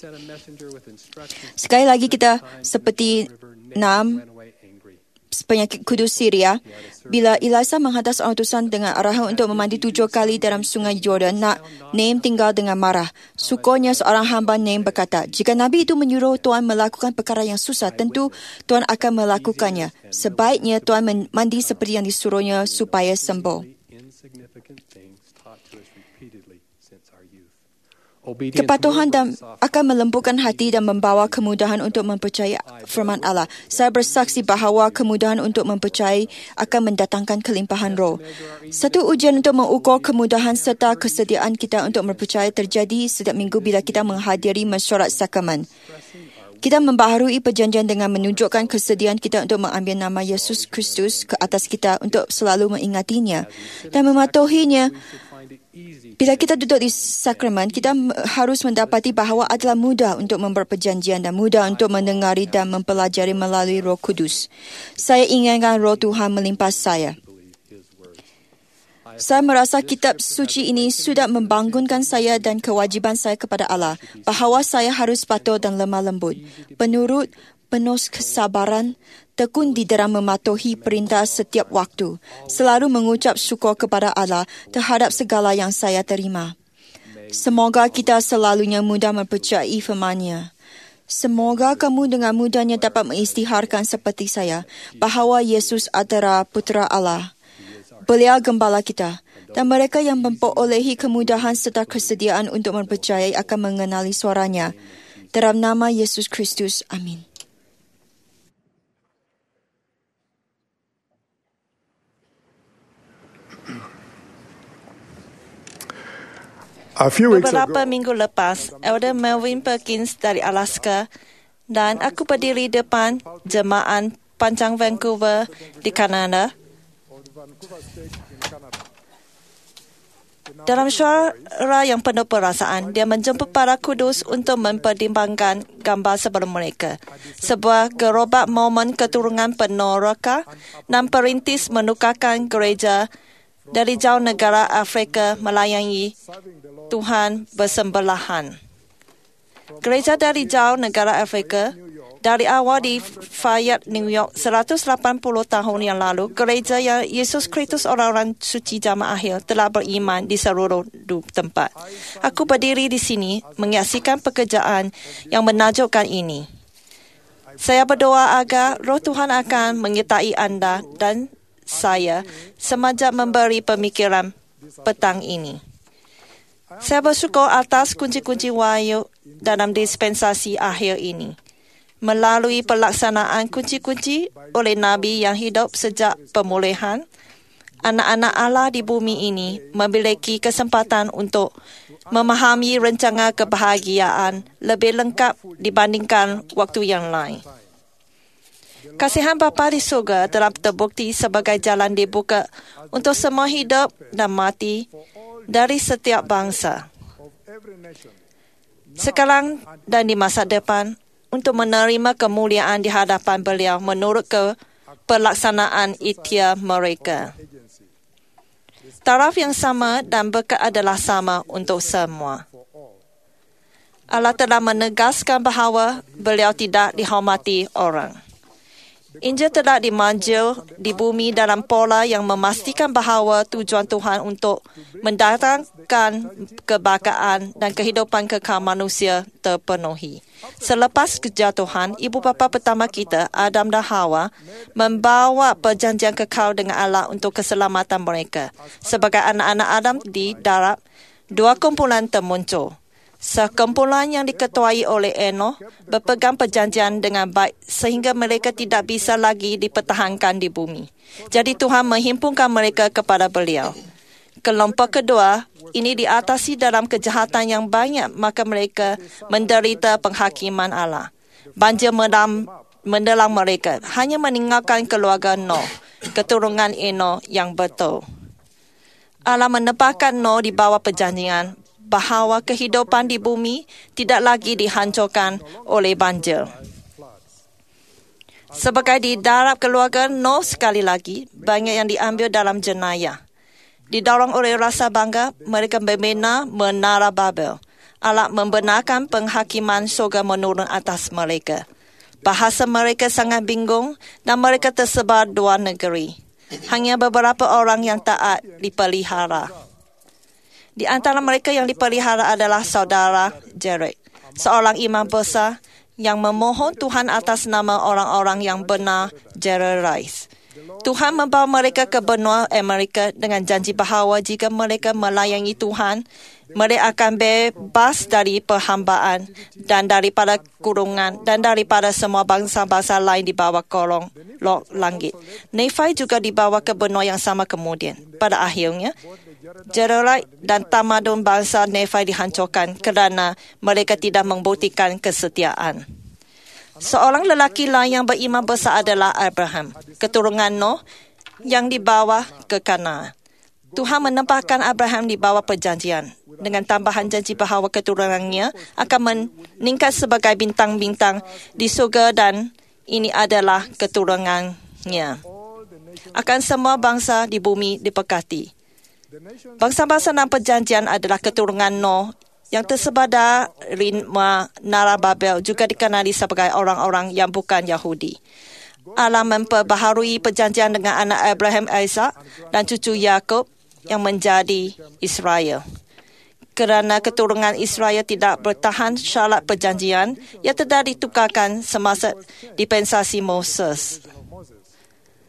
Sekali lagi kita seperti enam penyakit kudus Syria, bila Elisa menghantar seorang utusan dengan arahan untuk memandi tujuh kali dalam sungai Jordan, nak Naim tinggal dengan marah. Syukurnya seorang hamba Naim berkata, jika Nabi itu menyuruh Tuan melakukan perkara yang susah, tentu Tuan akan melakukannya. Sebaiknya Tuan mandi seperti yang disuruhnya supaya sembuh. Kepatuhan dan akan melembutkan hati dan membawa kemudahan untuk mempercayai firman Allah. Saya bersaksi bahawa kemudahan untuk mempercayai akan mendatangkan kelimpahan roh. Satu ujian untuk mengukur kemudahan serta kesediaan kita untuk mempercayai terjadi setiap minggu bila kita menghadiri mesyuarat sakramen. Kita membaharui perjanjian dengan menunjukkan kesediaan kita untuk mengambil nama Yesus Kristus ke atas kita untuk selalu mengingatinya dan mematuhinya. Bila kita duduk di sakramen, kita harus mendapati bahawa adalah mudah untuk membuat perjanjian dan mudah untuk mendengari dan mempelajari melalui Roh Kudus. Saya inginkan Roh Tuhan melimpah saya. Saya merasa kitab suci ini sudah membangunkan saya dan kewajiban saya kepada Allah, bahawa saya harus patuh dan lemah lembut, penurut, penuh kesabaran, tekun di dalam mematuhi perintah setiap waktu, selalu mengucap syukur kepada Allah terhadap segala yang saya terima. Semoga kita selalunya mudah mempercayai firman-Nya. Semoga kamu dengan mudahnya dapat mengisytiharkan seperti saya, bahawa Yesus adalah Putera Allah. Beliau gembala kita, dan mereka yang memperolehi kemudahan serta kesediaan untuk mempercayai akan mengenali suaranya. Dalam nama Yesus Kristus, amin. A few weeks Beberapa ago, minggu lepas, Elder Melvin Perkins dari Alaska dan aku berdiri depan jemaah panjang Vancouver di Kanada. Dalam suara yang penuh perasaan, dia menjemput para kudus untuk mempertimbangkan gambar sebelum mereka. Sebuah gerobak Mormon keturunan peneraka dan perintis menukarkan gereja dari jauh negara Afrika melayani Tuhan bersembelahan. Gereja dari jauh negara Afrika, dari awal di Fayette, New York, seratus lapan puluh tahun yang lalu, gereja yang Yesus Kristus orang-orang suci zaman akhir telah beriman di seluruh tempat. Aku berdiri di sini menyaksikan pekerjaan yang menakjubkan ini. Saya berdoa agar Roh Tuhan akan menyertai anda dan saya semasa memberi pemikiran petang ini. Saya bersyukur atas kunci-kunci wahyu dalam dispensasi akhir ini. Melalui pelaksanaan kunci-kunci oleh Nabi yang hidup sejak pemulihan, anak-anak Allah di bumi ini memiliki kesempatan untuk memahami rencana kebahagiaan lebih lengkap dibandingkan waktu yang lain. Kasihan Bapa di surga telah terbukti sebagai jalan dibuka untuk semua hidup dan mati dari setiap bangsa. Sekarang dan di masa depan, untuk menerima kemuliaan di hadapan beliau menurut ke pelaksanaan ikhtiar mereka. Taraf yang sama dan berkat adalah sama untuk semua. Allah telah menegaskan bahawa beliau tidak dihormati orang. Injil telah dimanjil di bumi dalam pola yang memastikan bahawa tujuan Tuhan untuk mendatangkan kebahagiaan dan kehidupan kekal manusia terpenuhi. Selepas kejatuhan, ibu bapa pertama kita, Adam dan Hawa, membawa perjanjian kekal dengan Allah untuk keselamatan mereka. Sebagai anak-anak Adam di darat, dua kumpulan termuncul. Sekumpulan yang diketuai oleh Enoch berpegang perjanjian dengan baik sehingga mereka tidak bisa lagi dipertahankan di bumi. Jadi Tuhan menghimpunkan mereka kepada beliau. Kelompok kedua ini diatasi dalam kejahatan yang banyak, maka mereka menderita penghakiman Allah. Banjir menelan, menelan mereka, hanya meninggalkan keluarga Noah, keturunan Enoch yang betul. Allah menempatkan Noah di bawah perjanjian bahawa kehidupan di bumi tidak lagi dihancurkan oleh banjir. Sebagai di darat keluarga Noah sekali lagi, banyak yang diambil dalam jenayah. Didorong oleh rasa bangga, mereka membina menara Babel. Allah membenarkan penghakiman surga menurun atas mereka. Bahasa mereka sangat bingung dan mereka tersebar dua negeri. Hanya beberapa orang yang taat dipelihara. Di antara mereka yang dipelihara adalah saudara Jared, seorang imam besar yang memohon Tuhan atas nama orang-orang yang benar, Jared Rice. Tuhan membawa mereka ke benua Amerika dengan janji bahawa jika mereka melayani Tuhan, mereka akan bebas dari perhambaan dan daripada kurungan dan daripada semua bangsa-bangsa lain di bawah kolong langit. Nephi juga dibawa ke benua yang sama kemudian. Pada akhirnya, Jerusalem dan tamadun bangsa Nephi dihancurkan kerana mereka tidak membuktikan kesetiaan. Seorang lelaki lain yang beriman besar adalah Abraham, keturunan Noah yang dibawa ke Kanaan. Tuhan menempatkan Abraham di bawah perjanjian dengan tambahan janji bahawa keturunannya akan meningkat sebagai bintang-bintang di surga dan ini adalah keturunannya. Akan semua bangsa di bumi diberkati. Bangsa-bangsa dalam perjanjian adalah keturunan Noah yang tersebar dari menara Babel, juga dikenali sebagai orang-orang yang bukan Yahudi. Allah memperbaharui perjanjian dengan anak Abraham, Isaac dan cucu Yakub yang menjadi Israel. Kerana keturunan Israel tidak bertahan syarat perjanjian, ia telah ditukarkan semasa dispensasi Moses.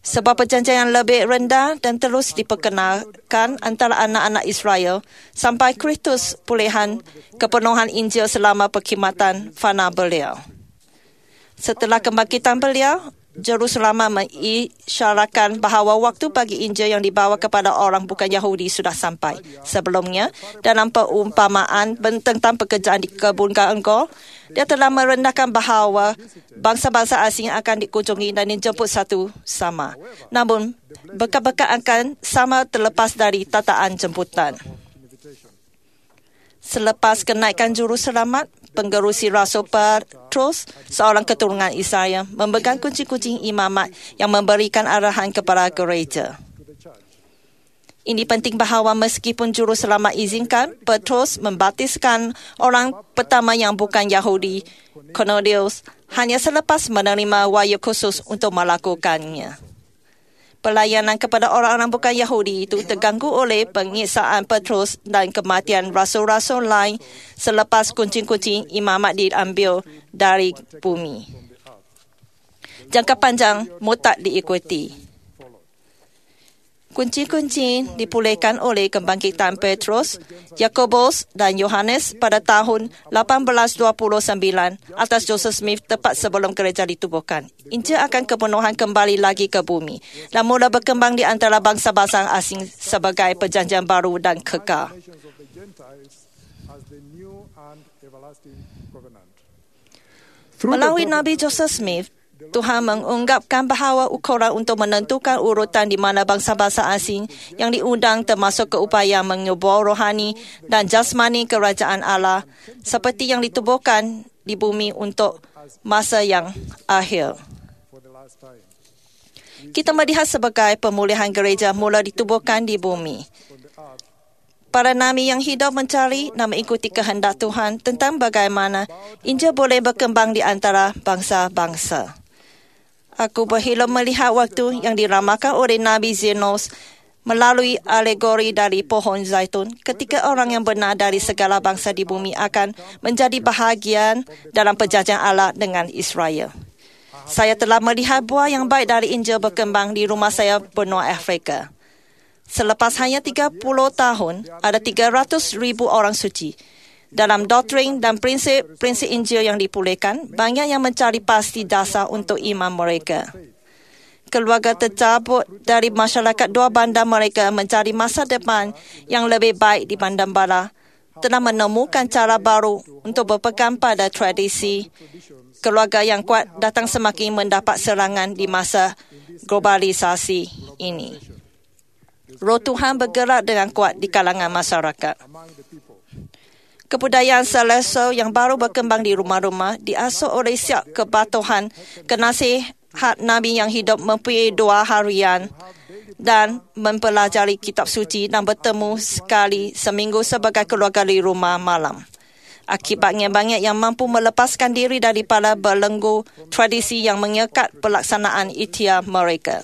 Sebab perjanjian yang lebih rendah dan terus diperkenalkan antara anak-anak Israel sampai Kristus pulihan kepenuhan Injil selama perkhidmatan fana beliau. Setelah kebangkitan beliau, Juru Selamat mengisyaratkan bahawa waktu bagi Injil yang dibawa kepada orang bukan Yahudi sudah sampai. Sebelumnya, dalam perumpamaan tentang pekerjaan di kebun anggur, dia telah merendahkan bahawa bangsa-bangsa asing akan dikunjungi dan dijemput satu sama. Namun, berkat-berkat akan sama terlepas dari tataan jemputan. Selepas kenaikan Juru Selamat, penggerusi Rasul Petrus, seorang keturunan Israel, memegang kunci-kunci imamat yang memberikan arahan kepada gereja. Ini penting bahawa meskipun Juru Selamat izinkan, Petrus membaptiskan orang pertama yang bukan Yahudi, Cornelius, hanya selepas menerima wahyu khusus untuk melakukannya. Pelayanan kepada orang-orang bukan Yahudi itu terganggu oleh penyiksaan Petrus dan kematian rasul-rasul lain selepas kunci-kunci imamat diambil dari bumi. Jangka panjang murtad diikuti. Kunci-kunci dipulihkan oleh kebangkitan Petrus, Yakobus dan Yohanes pada tahun lapan belas dua puluh sembilan atas Joseph Smith tepat sebelum gereja ditubuhkan. Injil akan kepenuhan kembali lagi ke bumi dan mula berkembang di antara bangsa-bangsa asing sebagai perjanjian baru dan kekal. Melalui Nabi Joseph Smith, Tuhan mengungkapkan bahawa ukuran untuk menentukan urutan di mana bangsa-bangsa asing yang diundang termasuk keupayaan menyubur rohani dan jasmani kerajaan Allah seperti yang ditubuhkan di bumi untuk masa yang akhir. Kita melihat sebagai pemulihan gereja mula ditubuhkan di bumi. Para nabi yang hidup mencari dan mengikuti kehendak Tuhan tentang bagaimana Injil boleh berkembang di antara bangsa-bangsa. Aku berhilang melihat waktu yang diramalkan oleh Nabi Zenos melalui alegori dari pohon zaitun ketika orang yang benar dari segala bangsa di bumi akan menjadi bahagian dalam perjanjian Allah dengan Israel. Saya telah melihat buah yang baik dari Injil berkembang di rumah saya benua Afrika. Selepas hanya tiga puluh tahun, ada tiga ratus ribu orang suci. Dalam doktrin dan prinsip-prinsip Injil yang dipulihkan, banyak yang mencari pasti dasar untuk iman mereka. Keluarga tercabut dari masyarakat dua bandar mereka mencari masa depan yang lebih baik di bandar bala, telah menemukan cara baru untuk berpegang pada tradisi. Keluarga yang kuat datang semakin mendapat serangan di masa globalisasi ini. Roh Tuhan bergerak dengan kuat di kalangan masyarakat. Kebudayaan Selesa yang baru berkembang di rumah-rumah diasuh oleh siap kepatuhan kenasihat Nabi yang hidup mempunyai doa harian dan mempelajari kitab suci dan bertemu sekali seminggu sebagai keluarga di rumah malam. Akibatnya banyak yang mampu melepaskan diri daripada belenggu tradisi yang menyekat pelaksanaan ikhtiar mereka.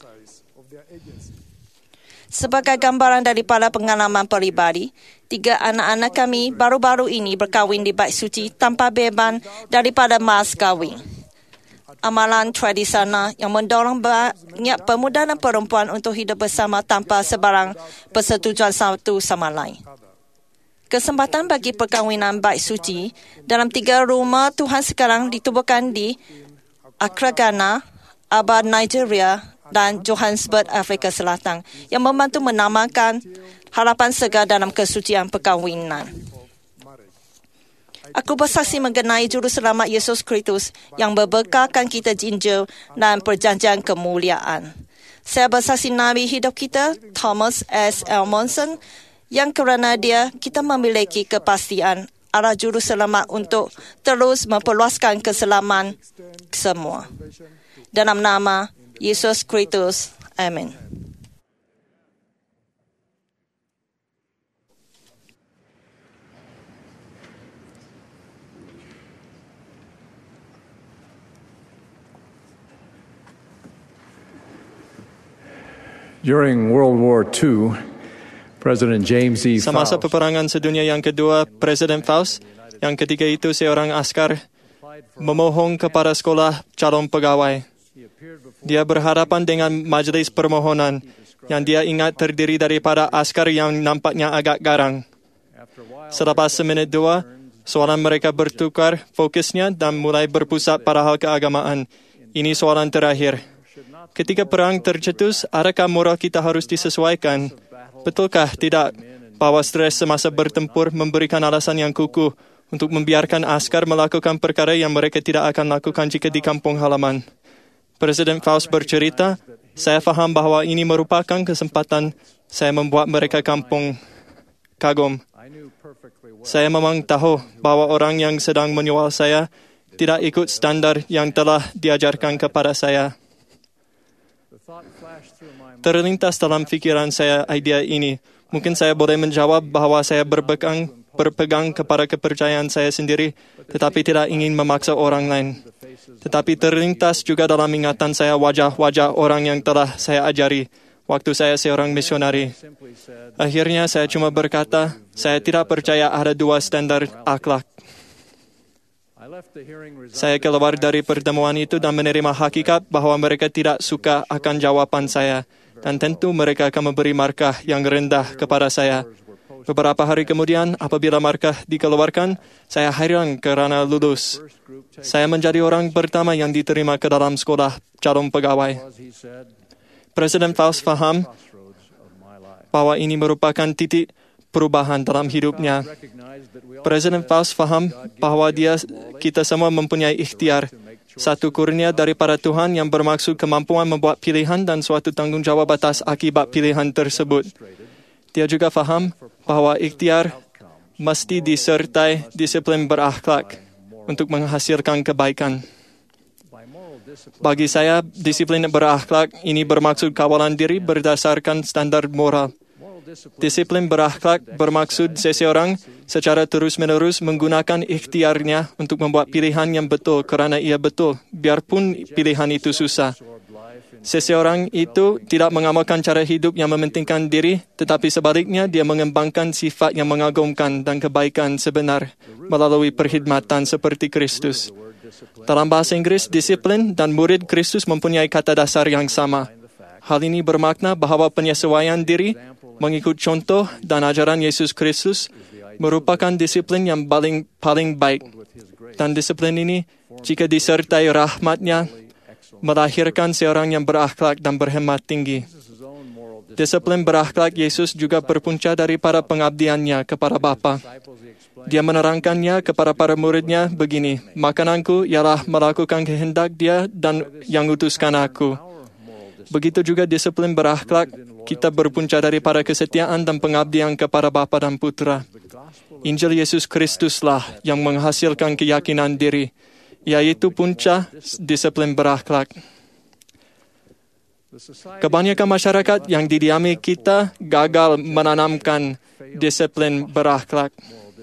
Sebagai gambaran daripada pengalaman peribadi, tiga anak-anak kami baru-baru ini berkahwin di bait suci tanpa beban daripada mas kahwin. Amalan tradisional yang mendorong banyak pemuda dan perempuan untuk hidup bersama tanpa sebarang persetujuan satu sama lain. Kesempatan bagi perkahwinan bait suci dalam tiga rumah Tuhan sekarang ditubuhkan di Accra, Ghana, Aba, Nigeria dan Johannesburg, Afrika Selatan yang membantu menamakan harapan segar dalam kesucian perkahwinan. Aku bersaksi mengenai Juru Selamat Yesus Kristus yang berbekalkan kita Injil dan perjanjian kemuliaan. Saya bersaksi Nabi hidup kita, Thomas S. L. Monson, yang kerana dia kita memiliki kepastian arah Juru Selamat untuk terus memperluaskan keselamatan semua. Dalam nama Yesus Kristus. Amin. During World War Two, President James E. Semasa Faust peperangan sedunia yang kedua, Presiden Faust, yang ketika itu seorang askar, memohon kepada sekolah calon pegawai Dia berhadapan dengan majlis permohonan yang dia ingat terdiri daripada askar yang nampaknya agak garang. Selepas seminit dua, soalan mereka bertukar fokusnya dan mulai berpusat pada hal keagamaan. Ini soalan terakhir. Ketika perang tercetus, adakah moral kita harus disesuaikan? Betulkah tidak bahwa stres semasa bertempur memberikan alasan yang kukuh untuk membiarkan askar melakukan perkara yang mereka tidak akan lakukan jika di kampung halaman? Presiden Faust bercerita, saya faham bahawa ini merupakan kesempatan saya membuat mereka kampung kagum. Saya memang tahu bahawa orang yang sedang menjual saya tidak ikut standar yang telah diajarkan kepada saya. Terlintas dalam fikiran saya idea ini. Mungkin saya boleh menjawab bahawa saya berpegang, berpegang kepada kepercayaan saya sendiri, tetapi tidak ingin memaksa orang lain. Tetapi terlintas juga dalam ingatan saya wajah-wajah orang yang telah saya ajari waktu saya seorang misionari. Akhirnya saya cuma berkata, saya tidak percaya ada dua standar akhlak. Saya keluar dari pertemuan itu dan menerima hakikat bahawa mereka tidak suka akan jawapan saya. Dan tentu mereka akan memberi markah yang rendah kepada saya. Beberapa hari kemudian, apabila markah dikeluarkan, saya heran kerana lulus. Saya menjadi orang pertama yang diterima ke dalam sekolah calon pegawai. Presiden Faust faham bahawa ini merupakan titik perubahan dalam hidupnya. Presiden Faust faham bahawa dia, kita semua mempunyai ikhtiar. Satu kurnia daripada Tuhan yang bermaksud kemampuan membuat pilihan dan suatu tanggungjawab atas akibat pilihan tersebut. Dia juga faham bahawa ikhtiar mesti disertai disiplin berakhlak untuk menghasilkan kebaikan. Bagi saya, disiplin berakhlak ini bermaksud kawalan diri berdasarkan standar moral. Disiplin berakhlak bermaksud seseorang secara terus-menerus menggunakan ikhtiarnya untuk membuat pilihan yang betul kerana ia betul, biarpun pilihan itu susah. Seseorang itu tidak mengamalkan cara hidup yang mementingkan diri, tetapi sebaliknya dia mengembangkan sifat yang mengagumkan dan kebaikan sebenar melalui perkhidmatan seperti Kristus. Dalam bahasa Inggeris, disiplin dan murid Kristus mempunyai kata dasar yang sama. Hal ini bermakna bahawa penyesuaian diri mengikut contoh dan ajaran Yesus Kristus merupakan disiplin yang paling paling baik. Dan disiplin ini, jika disertai rahmatnya, melahirkan seorang yang berakhlak dan berhemat tinggi. Disiplin berakhlak Yesus juga berpunca daripada pengabdiannya kepada Bapa. Dia menerangkannya kepada para muridnya begini, makananku ialah melakukan kehendak Dia dan yang utuskan aku. Begitu juga disiplin berakhlak kita berpunca daripada kesetiaan dan pengabdian kepada Bapa dan Putra. Injil Yesus Kristuslah yang menghasilkan keyakinan diri, iaitu punca disiplin berakhlak. Kebanyakan masyarakat yang didiami kita gagal menanamkan disiplin berakhlak.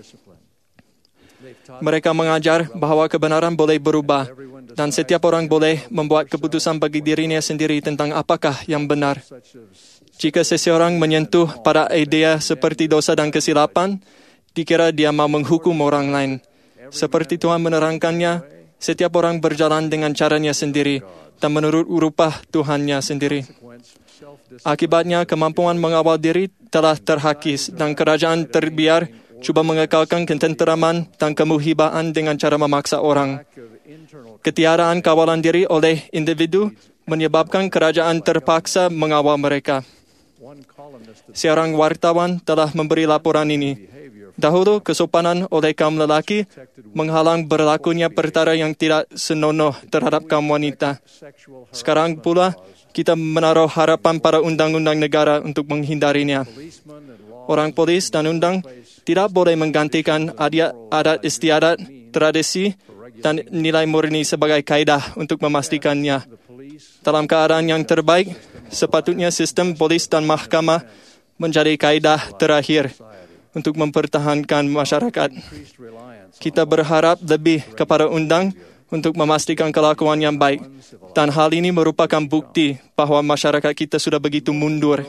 Mereka mengajar bahawa kebenaran boleh berubah dan setiap orang boleh membuat keputusan bagi dirinya sendiri tentang apakah yang benar. Jika seseorang menyentuh pada idea seperti dosa dan kesilapan, dikira dia mahu menghukum orang lain. Seperti Tuhan menerangkannya, setiap orang berjalan dengan caranya sendiri dan menurut rupa Tuhannya sendiri. Akibatnya, kemampuan mengawal diri telah terhakis dan kerajaan terbiar cuba mengekalkan ketenteraman dan kemuhibaan dengan cara memaksa orang. Ketiadaan kawalan diri oleh individu menyebabkan kerajaan terpaksa mengawal mereka. Seorang wartawan telah memberi laporan ini. Dahulu, kesopanan oleh kaum lelaki menghalang berlakunya perkara yang tidak senonoh terhadap kaum wanita. Sekarang pula, kita menaruh harapan pada undang-undang negara untuk menghindarinya. Orang polis dan undang tidak boleh menggantikan adat istiadat, tradisi dan nilai murni sebagai kaedah untuk memastikannya. Dalam keadaan yang terbaik, sepatutnya sistem polis dan mahkamah menjadi kaedah terakhir untuk mempertahankan masyarakat. Kita berharap lebih kepada undang untuk memastikan kelakuan yang baik. Dan hal ini merupakan bukti bahawa masyarakat kita sudah begitu mundur.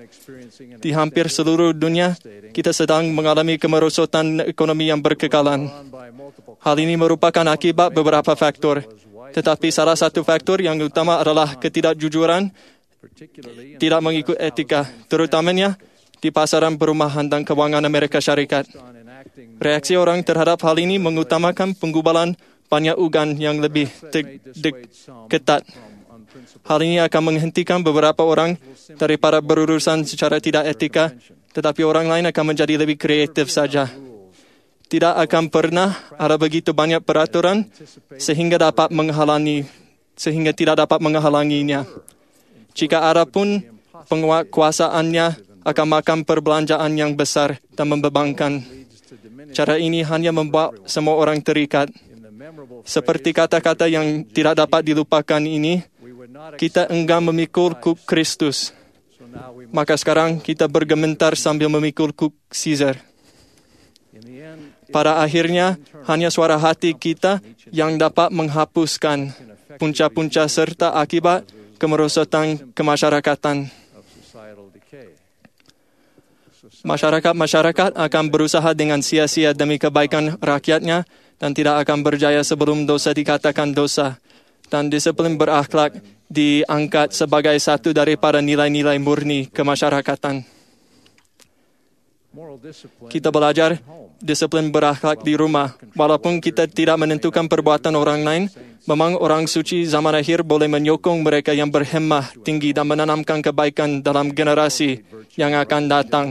Di hampir seluruh dunia, kita sedang mengalami kemerosotan ekonomi yang berkekalan. Hal ini merupakan akibat beberapa faktor. Tetapi salah satu faktor yang utama adalah ketidakjujuran, tidak mengikut etika, terutamanya di pasaran perumahan dan kewangan Amerika Syarikat. Reaksi orang terhadap hal ini mengutamakan penggubalan banyak ugan yang lebih te- de- ketat. Hal ini akan menghentikan beberapa orang daripada berurusan secara tidak etika, tetapi orang lain akan menjadi lebih kreatif saja. Tidak akan pernah ada begitu banyak peraturan sehingga dapat menghalangi, sehingga tidak dapat menghalanginya. Jika ada pun, penguasaannya akan makan perbelanjaan yang besar dan membebankan. Cara ini hanya membuat semua orang terikat. Seperti kata-kata yang tidak dapat dilupakan ini, kita enggan memikul kuk Kristus. Maka sekarang kita bergementar sambil memikul kuk Caesar. Pada akhirnya, hanya suara hati kita yang dapat menghapuskan punca-punca serta akibat kemerosotan kemasyarakatan. Masyarakat-masyarakat akan berusaha dengan sia-sia demi kebaikan rakyatnya dan tidak akan berjaya sebelum dosa dikatakan dosa. Dan disiplin berakhlak diangkat sebagai satu daripada nilai-nilai murni kemasyarakatan. Kita belajar disiplin berakhlak di rumah. Walaupun kita tidak menentukan perbuatan orang lain, memang orang suci zaman akhir boleh menyokong mereka yang berhemah tinggi dan menanamkan kebaikan dalam generasi yang akan datang.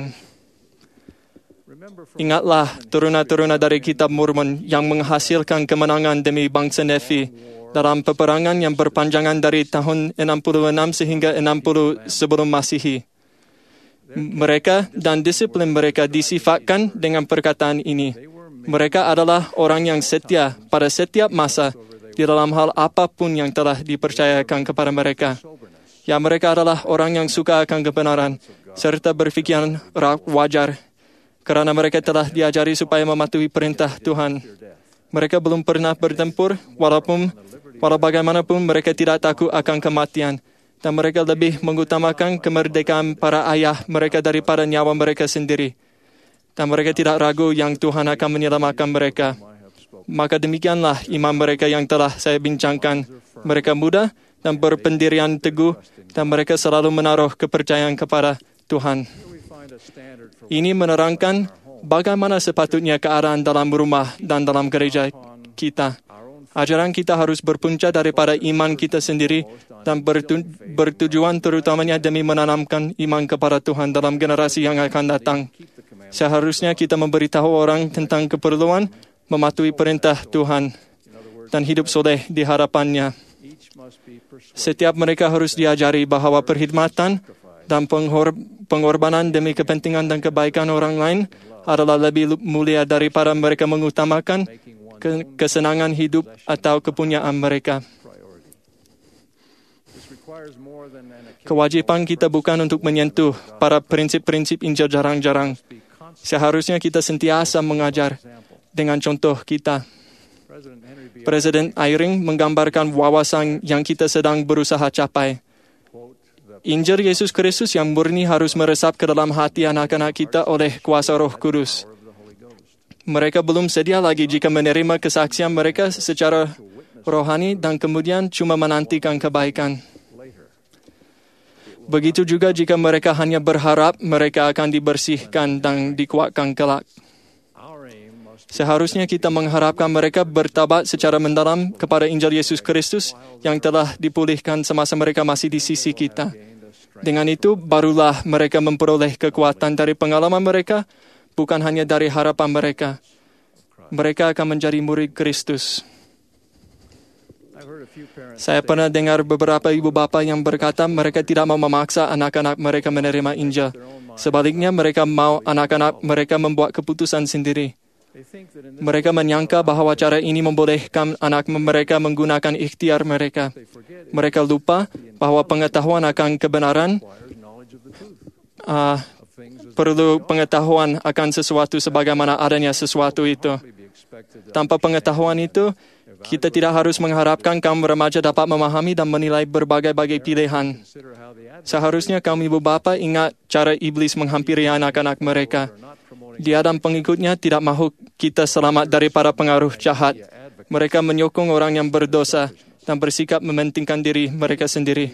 Ingatlah turuna-turuna dari kitab Mormon yang menghasilkan kemenangan demi bangsa Nefi dalam peperangan yang berpanjangan dari tahun enam puluh enam sehingga enam puluh sebelum Masihi. Mereka dan disiplin mereka disifatkan dengan perkataan ini. Mereka adalah orang yang setia pada setiap masa di dalam hal apapun yang telah dipercayakan kepada mereka. Ya, mereka adalah orang yang suka akan kebenaran serta berfikiran wajar kerana mereka telah diajari supaya mematuhi perintah Tuhan. Mereka belum pernah bertempur walaupun walau bagaimanapun mereka tidak takut akan kematian. Dan mereka lebih mengutamakan kemerdekaan para ayah mereka daripada nyawa mereka sendiri. Dan mereka tidak ragu yang Tuhan akan menyelamatkan mereka. Maka demikianlah iman mereka yang telah saya bincangkan. Mereka muda dan berpendirian teguh dan mereka selalu menaruh kepercayaan kepada Tuhan. Ini menerangkan bagaimana sepatutnya keadaan dalam rumah dan dalam gereja kita. Ajaran kita harus berpunca daripada iman kita sendiri dan bertu- bertujuan terutamanya demi menanamkan iman kepada Tuhan dalam generasi yang akan datang. Seharusnya kita memberitahu orang tentang keperluan mematuhi perintah Tuhan dan hidup soleh di hadapannya. Setiap mereka harus diajari bahawa perkhidmatan dan penghor- pengorbanan demi kepentingan dan kebaikan orang lain adalah lebih mulia daripada mereka mengutamakan kesenangan hidup atau kepunyaan mereka. Kewajipan kita bukan untuk menyentuh para prinsip-prinsip Injil jarang-jarang. Seharusnya kita sentiasa mengajar dengan contoh kita. Presiden Eyring menggambarkan wawasan yang kita sedang berusaha capai. Injil Yesus Kristus yang murni harus meresap ke dalam hati anak-anak kita oleh kuasa Roh Kudus. Mereka belum sedia lagi jika menerima kesaksian mereka secara rohani dan kemudian cuma menantikan kebaikan. Begitu juga jika mereka hanya berharap mereka akan dibersihkan dan dikuatkan kelak. Seharusnya kita mengharapkan mereka bertabat secara mendalam kepada Injil Yesus Kristus yang telah dipulihkan semasa mereka masih di sisi kita. Dengan itu, barulah mereka memperoleh kekuatan dari pengalaman mereka, bukan hanya dari harapan mereka. Mereka akan menjadi murid Kristus. Saya pernah dengar beberapa ibu bapa yang berkata mereka tidak mau memaksa anak-anak mereka menerima Injil. Sebaliknya, mereka mau anak-anak mereka membuat keputusan sendiri. Mereka menyangka bahawa cara ini membolehkan anak mereka menggunakan ikhtiar mereka. Mereka lupa bahawa pengetahuan akan kebenaran uh, perlu pengetahuan akan sesuatu sebagaimana adanya sesuatu itu. Tanpa pengetahuan itu, kita tidak harus mengharapkan kaum remaja dapat memahami dan menilai berbagai-bagai pilihan. Seharusnya kaum ibu bapa ingat cara iblis menghampiri anak-anak mereka. Dia dan pengikutnya tidak mahu kita selamat dari para pengaruh jahat. Mereka menyokong orang yang berdosa dan bersikap mementingkan diri mereka sendiri.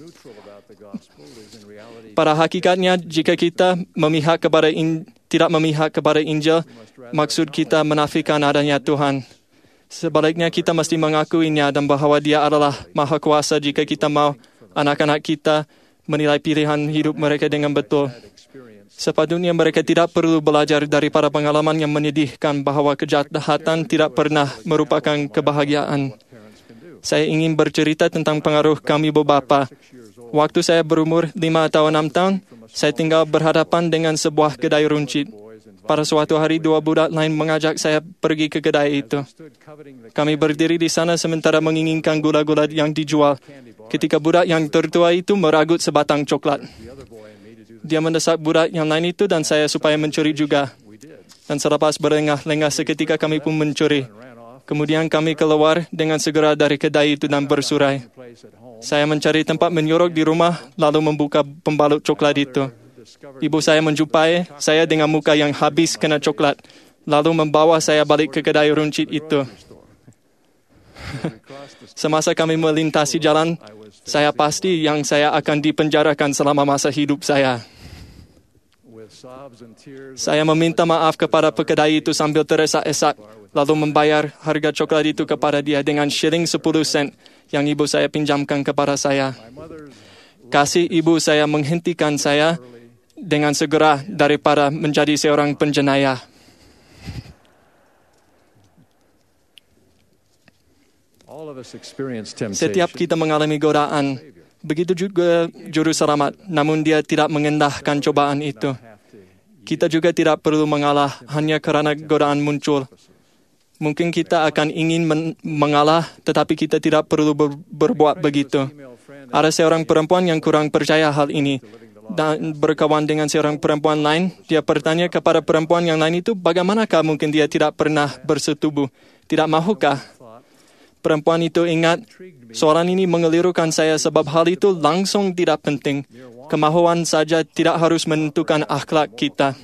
Pada hakikatnya, jika kita memihak kepada in, tidak memihak kepada Injil, maksud kita menafikan adanya Tuhan. Sebaliknya, kita mesti mengakuinya dan bahawa Dia adalah Maha Kuasa jika kita mau anak-anak kita menilai pilihan hidup mereka dengan betul. Sepatutnya mereka tidak perlu belajar daripada pengalaman yang menyedihkan bahawa kejahatan tidak pernah merupakan kebahagiaan. Saya ingin bercerita tentang pengaruh kami ibu bapa. Waktu saya berumur lima atau enam tahun, saya tinggal berhadapan dengan sebuah kedai runcit. Pada suatu hari, dua budak lain mengajak saya pergi ke kedai itu. Kami berdiri di sana sementara menginginkan gula-gula yang dijual. Ketika budak yang tertua itu meragut sebatang coklat. Dia mendesak budak yang lain itu dan saya supaya mencuri juga. Dan selepas berlengah-lengah seketika kami pun mencuri. Kemudian kami keluar dengan segera dari kedai itu dan bersurai. Saya mencari tempat menyorok di rumah lalu membuka pembalut coklat itu. Ibu saya menjumpai saya dengan muka yang habis kena coklat, lalu membawa saya balik ke kedai runcit itu. Semasa kami melintasi jalan, saya pasti yang saya akan dipenjarakan selama masa hidup saya. Saya meminta maaf kepada pekedai itu sambil teresak-esak, lalu membayar harga coklat itu kepada dia dengan shilling sepuluh sen yang ibu saya pinjamkan kepada saya. Kasih ibu saya menghentikan saya dengan segera daripada menjadi seorang penjenayah. Setiap kita mengalami godaan, begitu juga juru selamat, namun dia tidak mengendahkan cobaan itu. Kita juga tidak perlu mengalah hanya kerana godaan muncul. Mungkin kita akan ingin men- mengalah, tetapi kita tidak perlu ber- berbuat begitu. Ada seorang perempuan yang kurang percaya hal ini dan berkawan dengan seorang perempuan lain. Dia bertanya kepada perempuan yang lain itu, bagaimanakah mungkin dia tidak pernah bersetubuh? Tidak mahukah? Perempuan itu ingat, soalan ini mengelirukan saya sebab hal itu langsung tidak penting. Kemahuan saja tidak harus menentukan akhlak kita.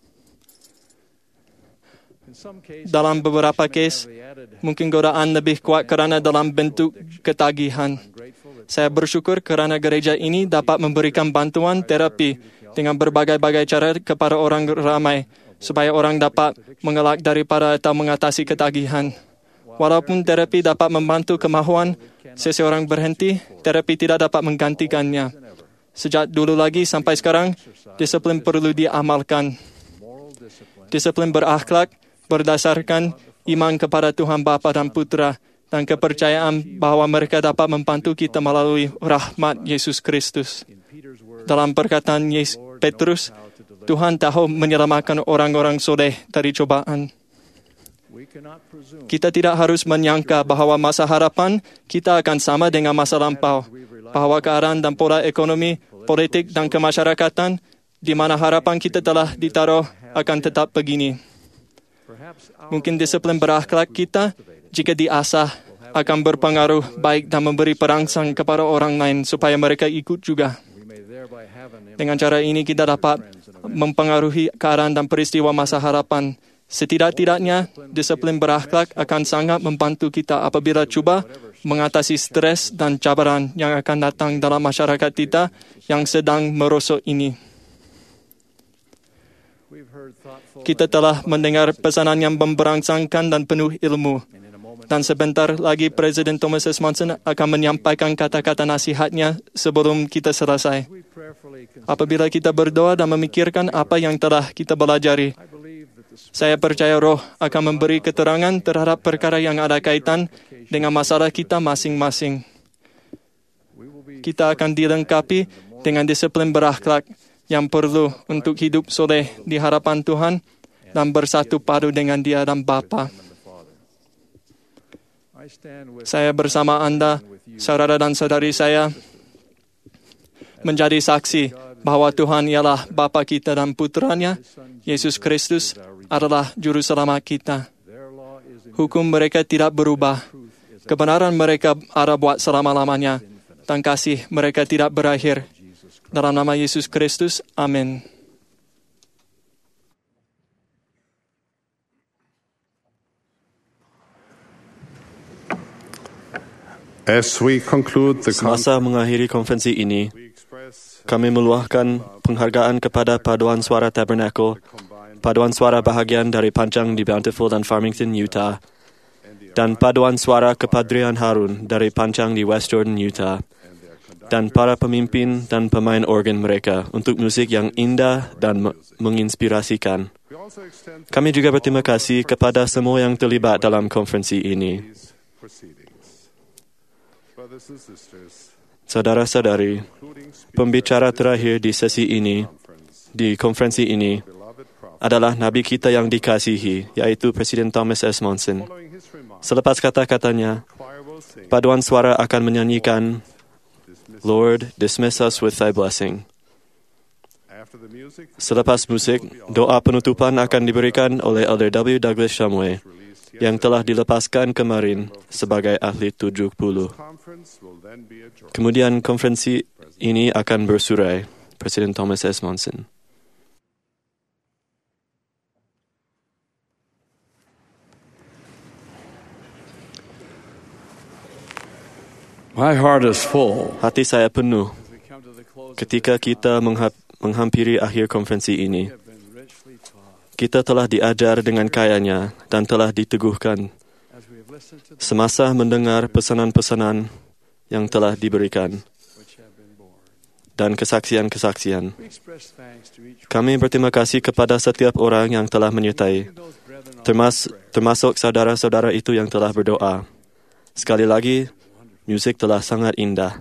Dalam beberapa kes, mungkin godaan lebih kuat kerana dalam bentuk ketagihan. Saya bersyukur kerana gereja ini dapat memberikan bantuan terapi dengan berbagai-bagai cara kepada orang ramai supaya orang dapat mengelak daripada atau mengatasi ketagihan. Walaupun terapi dapat membantu kemahuan seseorang berhenti, terapi tidak dapat menggantikannya. Sejak dulu lagi sampai sekarang, disiplin perlu diamalkan. Disiplin berakhlak berdasarkan iman kepada Tuhan Bapa dan Putera dan kepercayaan bahawa mereka dapat membantu kita melalui rahmat Yesus Kristus. Dalam perkataan Yesus Petrus, Tuhan tahu menyelamatkan orang-orang soleh dari cobaan. Kita tidak harus menyangka bahawa masa harapan kita akan sama dengan masa lampau, bahawa keadaan dan pola ekonomi, politik dan kemasyarakatan di mana harapan kita telah ditaruh akan tetap begini. Mungkin disiplin berakhlak kita, jika diasah, akan berpengaruh baik dan memberi perangsang kepada orang lain supaya mereka ikut juga. Dengan cara ini kita dapat mempengaruhi keadaan dan peristiwa masa harapan. Setidak-tidaknya, disiplin berakhlak akan sangat membantu kita apabila cuba mengatasi stres dan cabaran yang akan datang dalam masyarakat kita yang sedang merosot ini. Kita telah mendengar pesanan yang memberangsangkan dan penuh ilmu. Dan sebentar lagi Presiden Thomas S. Monson akan menyampaikan kata-kata nasihatnya sebelum kita selesai. Apabila kita berdoa dan memikirkan apa yang telah kita belajari, saya percaya Roh akan memberi keterangan terhadap perkara yang ada kaitan dengan masalah kita masing-masing. Kita akan dilengkapi dengan disiplin berakhlak yang perlu untuk hidup soleh di hadapan Tuhan dan bersatu padu dengan Dia dan Bapa. Saya bersama anda, saudara dan saudari saya, menjadi saksi bahawa Tuhan ialah Bapa kita dan Putranya, Yesus Kristus adalah Juru Selamat kita. Hukum mereka tidak berubah. Kebenaran mereka ada buat selama-lamanya. Dan kasih mereka tidak berakhir. Dalam nama Yesus Kristus, amin. As we conclude the Semasa mengakhiri konferensi ini, kami meluahkan penghargaan kepada Paduan Suara Tabernacle, Paduan Suara bahagian dari Panjang di Bountiful dan Farmington, Utah, dan Paduan Suara Kepadrian Harun dari Panjang di West Jordan, Utah, dan para pemimpin dan pemain organ mereka untuk musik yang indah dan menginspirasikan. Kami juga berterima kasih kepada semua yang terlibat dalam konferensi ini. Saudara-saudari, pembicara terakhir di sesi ini, di konferensi ini, adalah Nabi kita yang dikasihi, yaitu Presiden Thomas S. Monson. Selepas kata-katanya, Paduan Suara akan menyanyikan Lord, dismiss us with thy blessing. Selepas musik, doa penutupan akan diberikan oleh Elder W. Douglas Shumway, yang telah dilepaskan kemarin sebagai ahli tujuh puluh. Kemudian konferensi ini akan bersurai. Presiden Thomas S. Monson. My heart is full. Hati saya penuh ketika kita menghap- menghampiri akhir konferensi ini. Kita telah diajar dengan kayanya dan telah diteguhkan semasa mendengar pesanan-pesanan yang telah diberikan dan kesaksian-kesaksian. Kami berterima kasih kepada setiap orang yang telah menyertai, termas- termasuk saudara-saudara itu yang telah berdoa. Sekali lagi, musik telah sangat indah.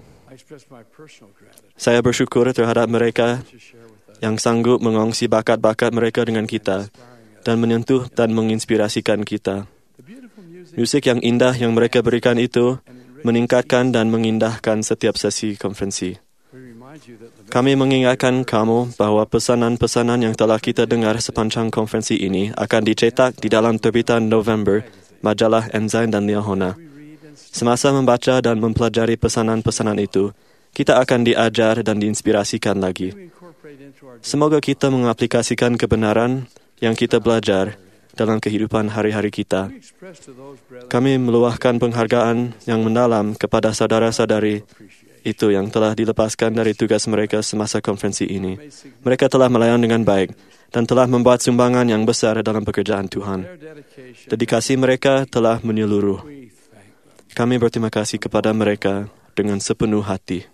Saya bersyukur terhadap mereka yang sanggup mengongsi bakat-bakat mereka dengan kita dan menyentuh dan menginspirasikan kita. Musik yang indah yang mereka berikan itu meningkatkan dan mengindahkan setiap sesi konferensi. Kami mengingatkan kamu bahawa pesanan-pesanan yang telah kita dengar sepanjang konferensi ini akan dicetak di dalam terbitan November, majalah Ensign dan Liahona. Semasa membaca dan mempelajari pesanan-pesanan itu, kita akan diajar dan diinspirasikan lagi. Semoga kita mengaplikasikan kebenaran yang kita belajar dalam kehidupan hari-hari kita. Kami meluahkan penghargaan yang mendalam kepada saudara-saudari itu yang telah dilepaskan dari tugas mereka semasa konferensi ini. Mereka telah melayan dengan baik dan telah membuat sumbangan yang besar dalam pekerjaan Tuhan. Dedikasi mereka telah menyeluruh. Kami berterima kasih kepada mereka dengan sepenuh hati.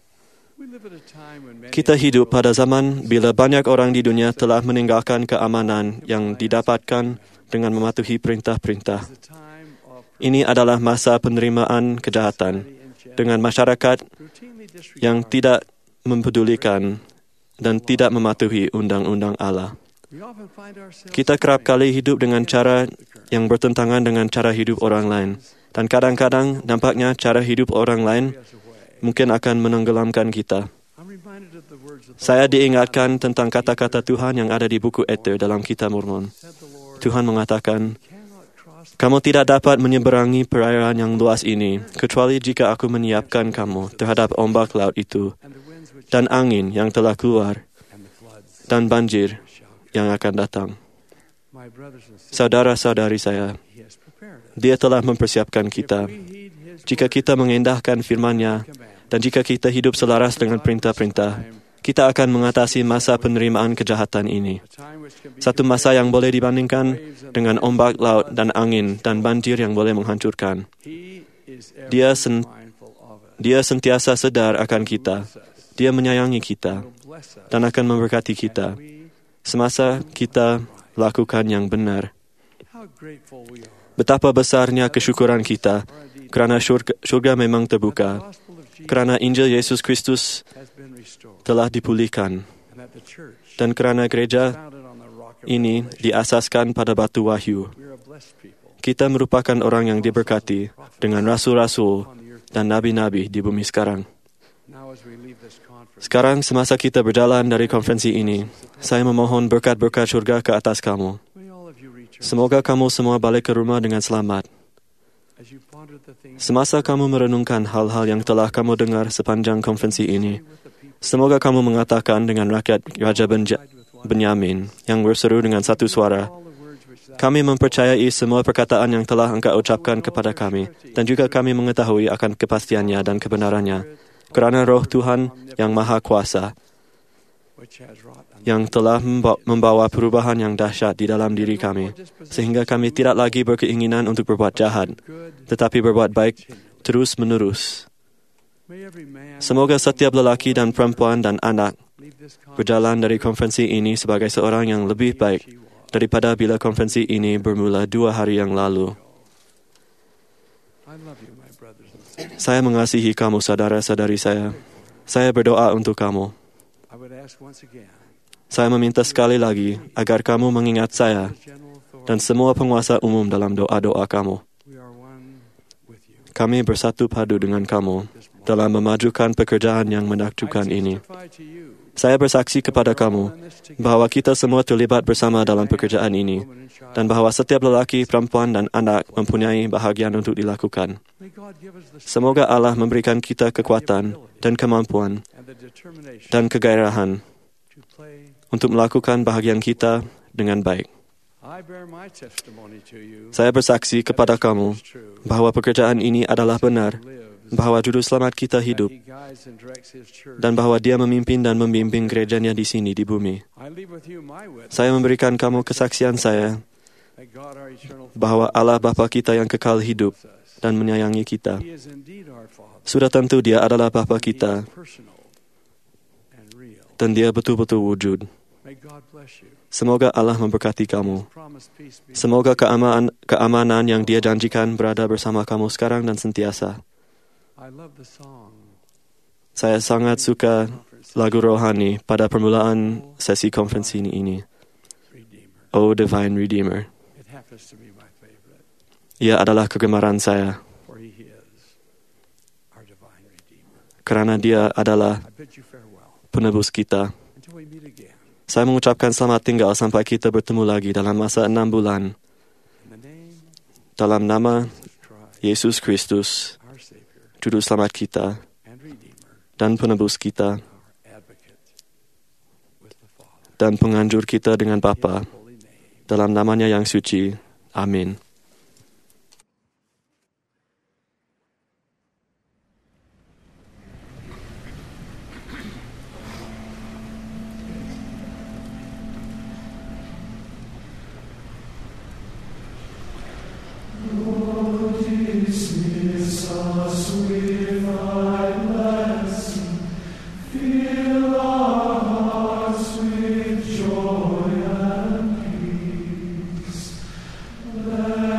Kita hidup pada zaman bila banyak orang di dunia telah meninggalkan keamanan yang didapatkan dengan mematuhi perintah-perintah. Ini adalah masa penerimaan kejahatan dengan masyarakat yang tidak mempedulikan dan tidak mematuhi undang-undang Allah. Kita kerap kali hidup dengan cara yang bertentangan dengan cara hidup orang lain. Dan kadang-kadang nampaknya cara hidup orang lain mungkin akan menenggelamkan kita. Saya diingatkan tentang kata-kata Tuhan yang ada di buku Ether dalam Kitab Mormon. Tuhan mengatakan, kamu tidak dapat menyeberangi perairan yang luas ini, kecuali jika aku menyiapkan kamu terhadap ombak laut itu, dan angin yang telah keluar, dan banjir yang akan datang. Saudara-saudari saya, Dia telah mempersiapkan kita. Jika kita mengendahkan firman-Nya, dan jika kita hidup selaras dengan perintah-perintah, kita akan mengatasi masa penerimaan kejahatan ini. Satu masa yang boleh dibandingkan dengan ombak laut dan angin dan banjir yang boleh menghancurkan. Dia, sen- dia sentiasa sedar akan kita. Dia menyayangi kita dan akan memberkati kita semasa kita lakukan yang benar. Betapa besarnya kesyukuran kita kerana syurga, syurga memang terbuka, kerana Injil Yesus Kristus telah dipulihkan, dan kerana gereja ini diasaskan pada batu wahyu. Kita merupakan orang yang diberkati dengan rasul-rasul dan nabi-nabi di bumi sekarang. Sekarang semasa kita berjalan dari konferensi ini, saya memohon berkat-berkat syurga ke atas kamu. Semoga kamu semua balik ke rumah dengan selamat. Semasa kamu merenungkan hal-hal yang telah kamu dengar sepanjang konferensi ini, semoga kamu mengatakan dengan rakyat Raja Benja- Benyamin yang berseru dengan satu suara, kami mempercayai semua perkataan yang telah engkau ucapkan kepada kami, dan juga kami mengetahui akan kepastiannya dan kebenarannya, kerana Roh Tuhan yang Maha Kuasa, yang telah membawa perubahan yang dahsyat di dalam diri kami, sehingga kami tidak lagi berkeinginan untuk berbuat jahat, tetapi berbuat baik terus-menerus. Semoga setiap lelaki dan perempuan dan anak berjalan dari konferensi ini sebagai seorang yang lebih baik daripada bila konferensi ini bermula dua hari yang lalu. Saya mengasihi kamu, saudara-saudari saya. Saya berdoa untuk kamu. Saya meminta sekali lagi agar kamu mengingat saya dan semua penguasa umum dalam doa-doa kamu. Kami bersatu padu dengan kamu dalam memajukan pekerjaan yang menakjubkan ini. Saya bersaksi kepada kamu bahwa kita semua terlibat bersama dalam pekerjaan ini dan bahwa setiap lelaki, perempuan dan anak mempunyai bahagian untuk dilakukan. Semoga Allah memberikan kita kekuatan dan kemampuan dan kegairahan untuk melakukan bahagian kita dengan baik. Saya bersaksi kepada kamu bahwa pekerjaan ini adalah benar, bahwa Juru Selamat kita hidup, dan bahwa Dia memimpin dan membimbing gerejanya di sini di bumi. Saya memberikan kamu kesaksian saya bahwa Allah Bapa kita yang kekal hidup dan menyayangi kita. Sudah tentu Dia adalah Bapa kita, dan Dia betul-betul wujud. Semoga Allah memberkati kamu. Semoga keamanan, keamanan yang Dia janjikan berada bersama kamu sekarang dan sentiasa. Saya sangat suka lagu rohani pada permulaan sesi konferensi ini. Oh Divine Redeemer. Ia adalah kegemaran saya. Kerana Dia adalah penebus kita. Saya mengucapkan selamat tinggal sampai kita bertemu lagi dalam masa enam bulan. Dalam nama Yesus Kristus, Juru Selamat kita dan penebus kita dan penganjur kita dengan Bapa, dalam namanya yang suci. Amin. Let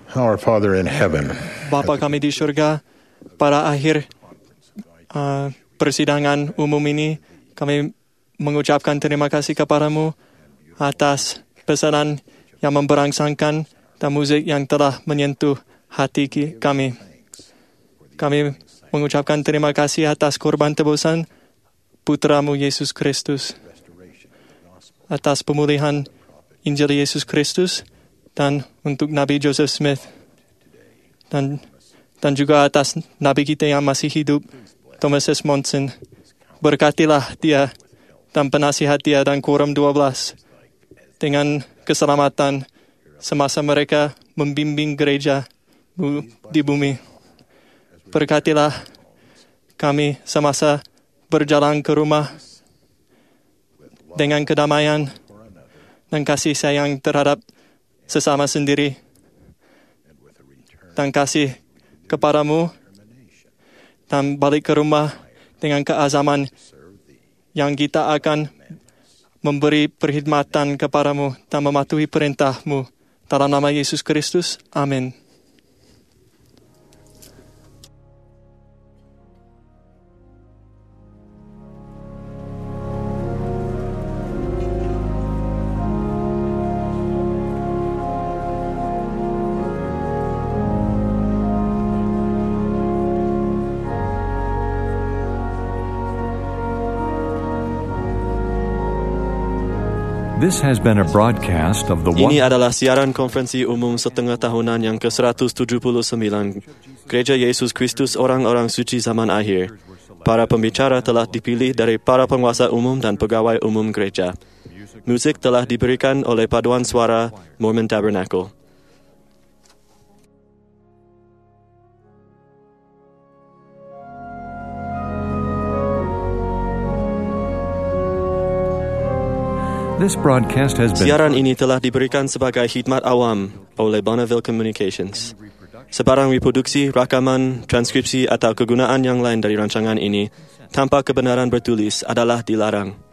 Our Father in heaven, Bapa kami di surga, pada akhir uh, persidangan umum ini, kami mengucapkan terima kasih kepadamu atas pesanan yang memberangsangkan dan muzik yang telah menyentuh hati kami. Kami mengucapkan terima kasih atas korban tebusan Putramu Yesus Kristus, atas pemulihan Injil Yesus Kristus, dan untuk Nabi Joseph Smith, dan dan juga atas Nabi kita yang masih hidup, Thomas S. Monson. Berkatilah dia dan penasihat dia dan Quorum dua belas dengan keselamatan semasa mereka membimbing gereja di bumi. Berkatilah kami semasa berjalan ke rumah dengan kedamaian dan kasih sayang terhadap sesama sendiri, dan kasih kepadamu, dan balik ke rumah dengan keazaman yang kita akan memberi perkhidmatan kepadamu dan mematuhi perintahmu. Dalam nama Yesus Kristus, amin. This has been a broadcast of the Ini adalah siaran konferensi umum setengah tahunan yang ke seratus tujuh puluh sembilan Gereja Yesus Kristus Orang-Orang Suci Zaman Akhir. Para pembicara telah dipilih dari para penguasa umum dan pegawai umum gereja. Musik telah diberikan oleh paduan suara Mormon Tabernacle. This broadcast has been... Siaran ini telah diberikan sebagai khidmat awam oleh Bonneville Communications. Sebarang reproduksi, rakaman, transkripsi atau kegunaan yang lain dari rancangan ini tanpa kebenaran bertulis adalah dilarang.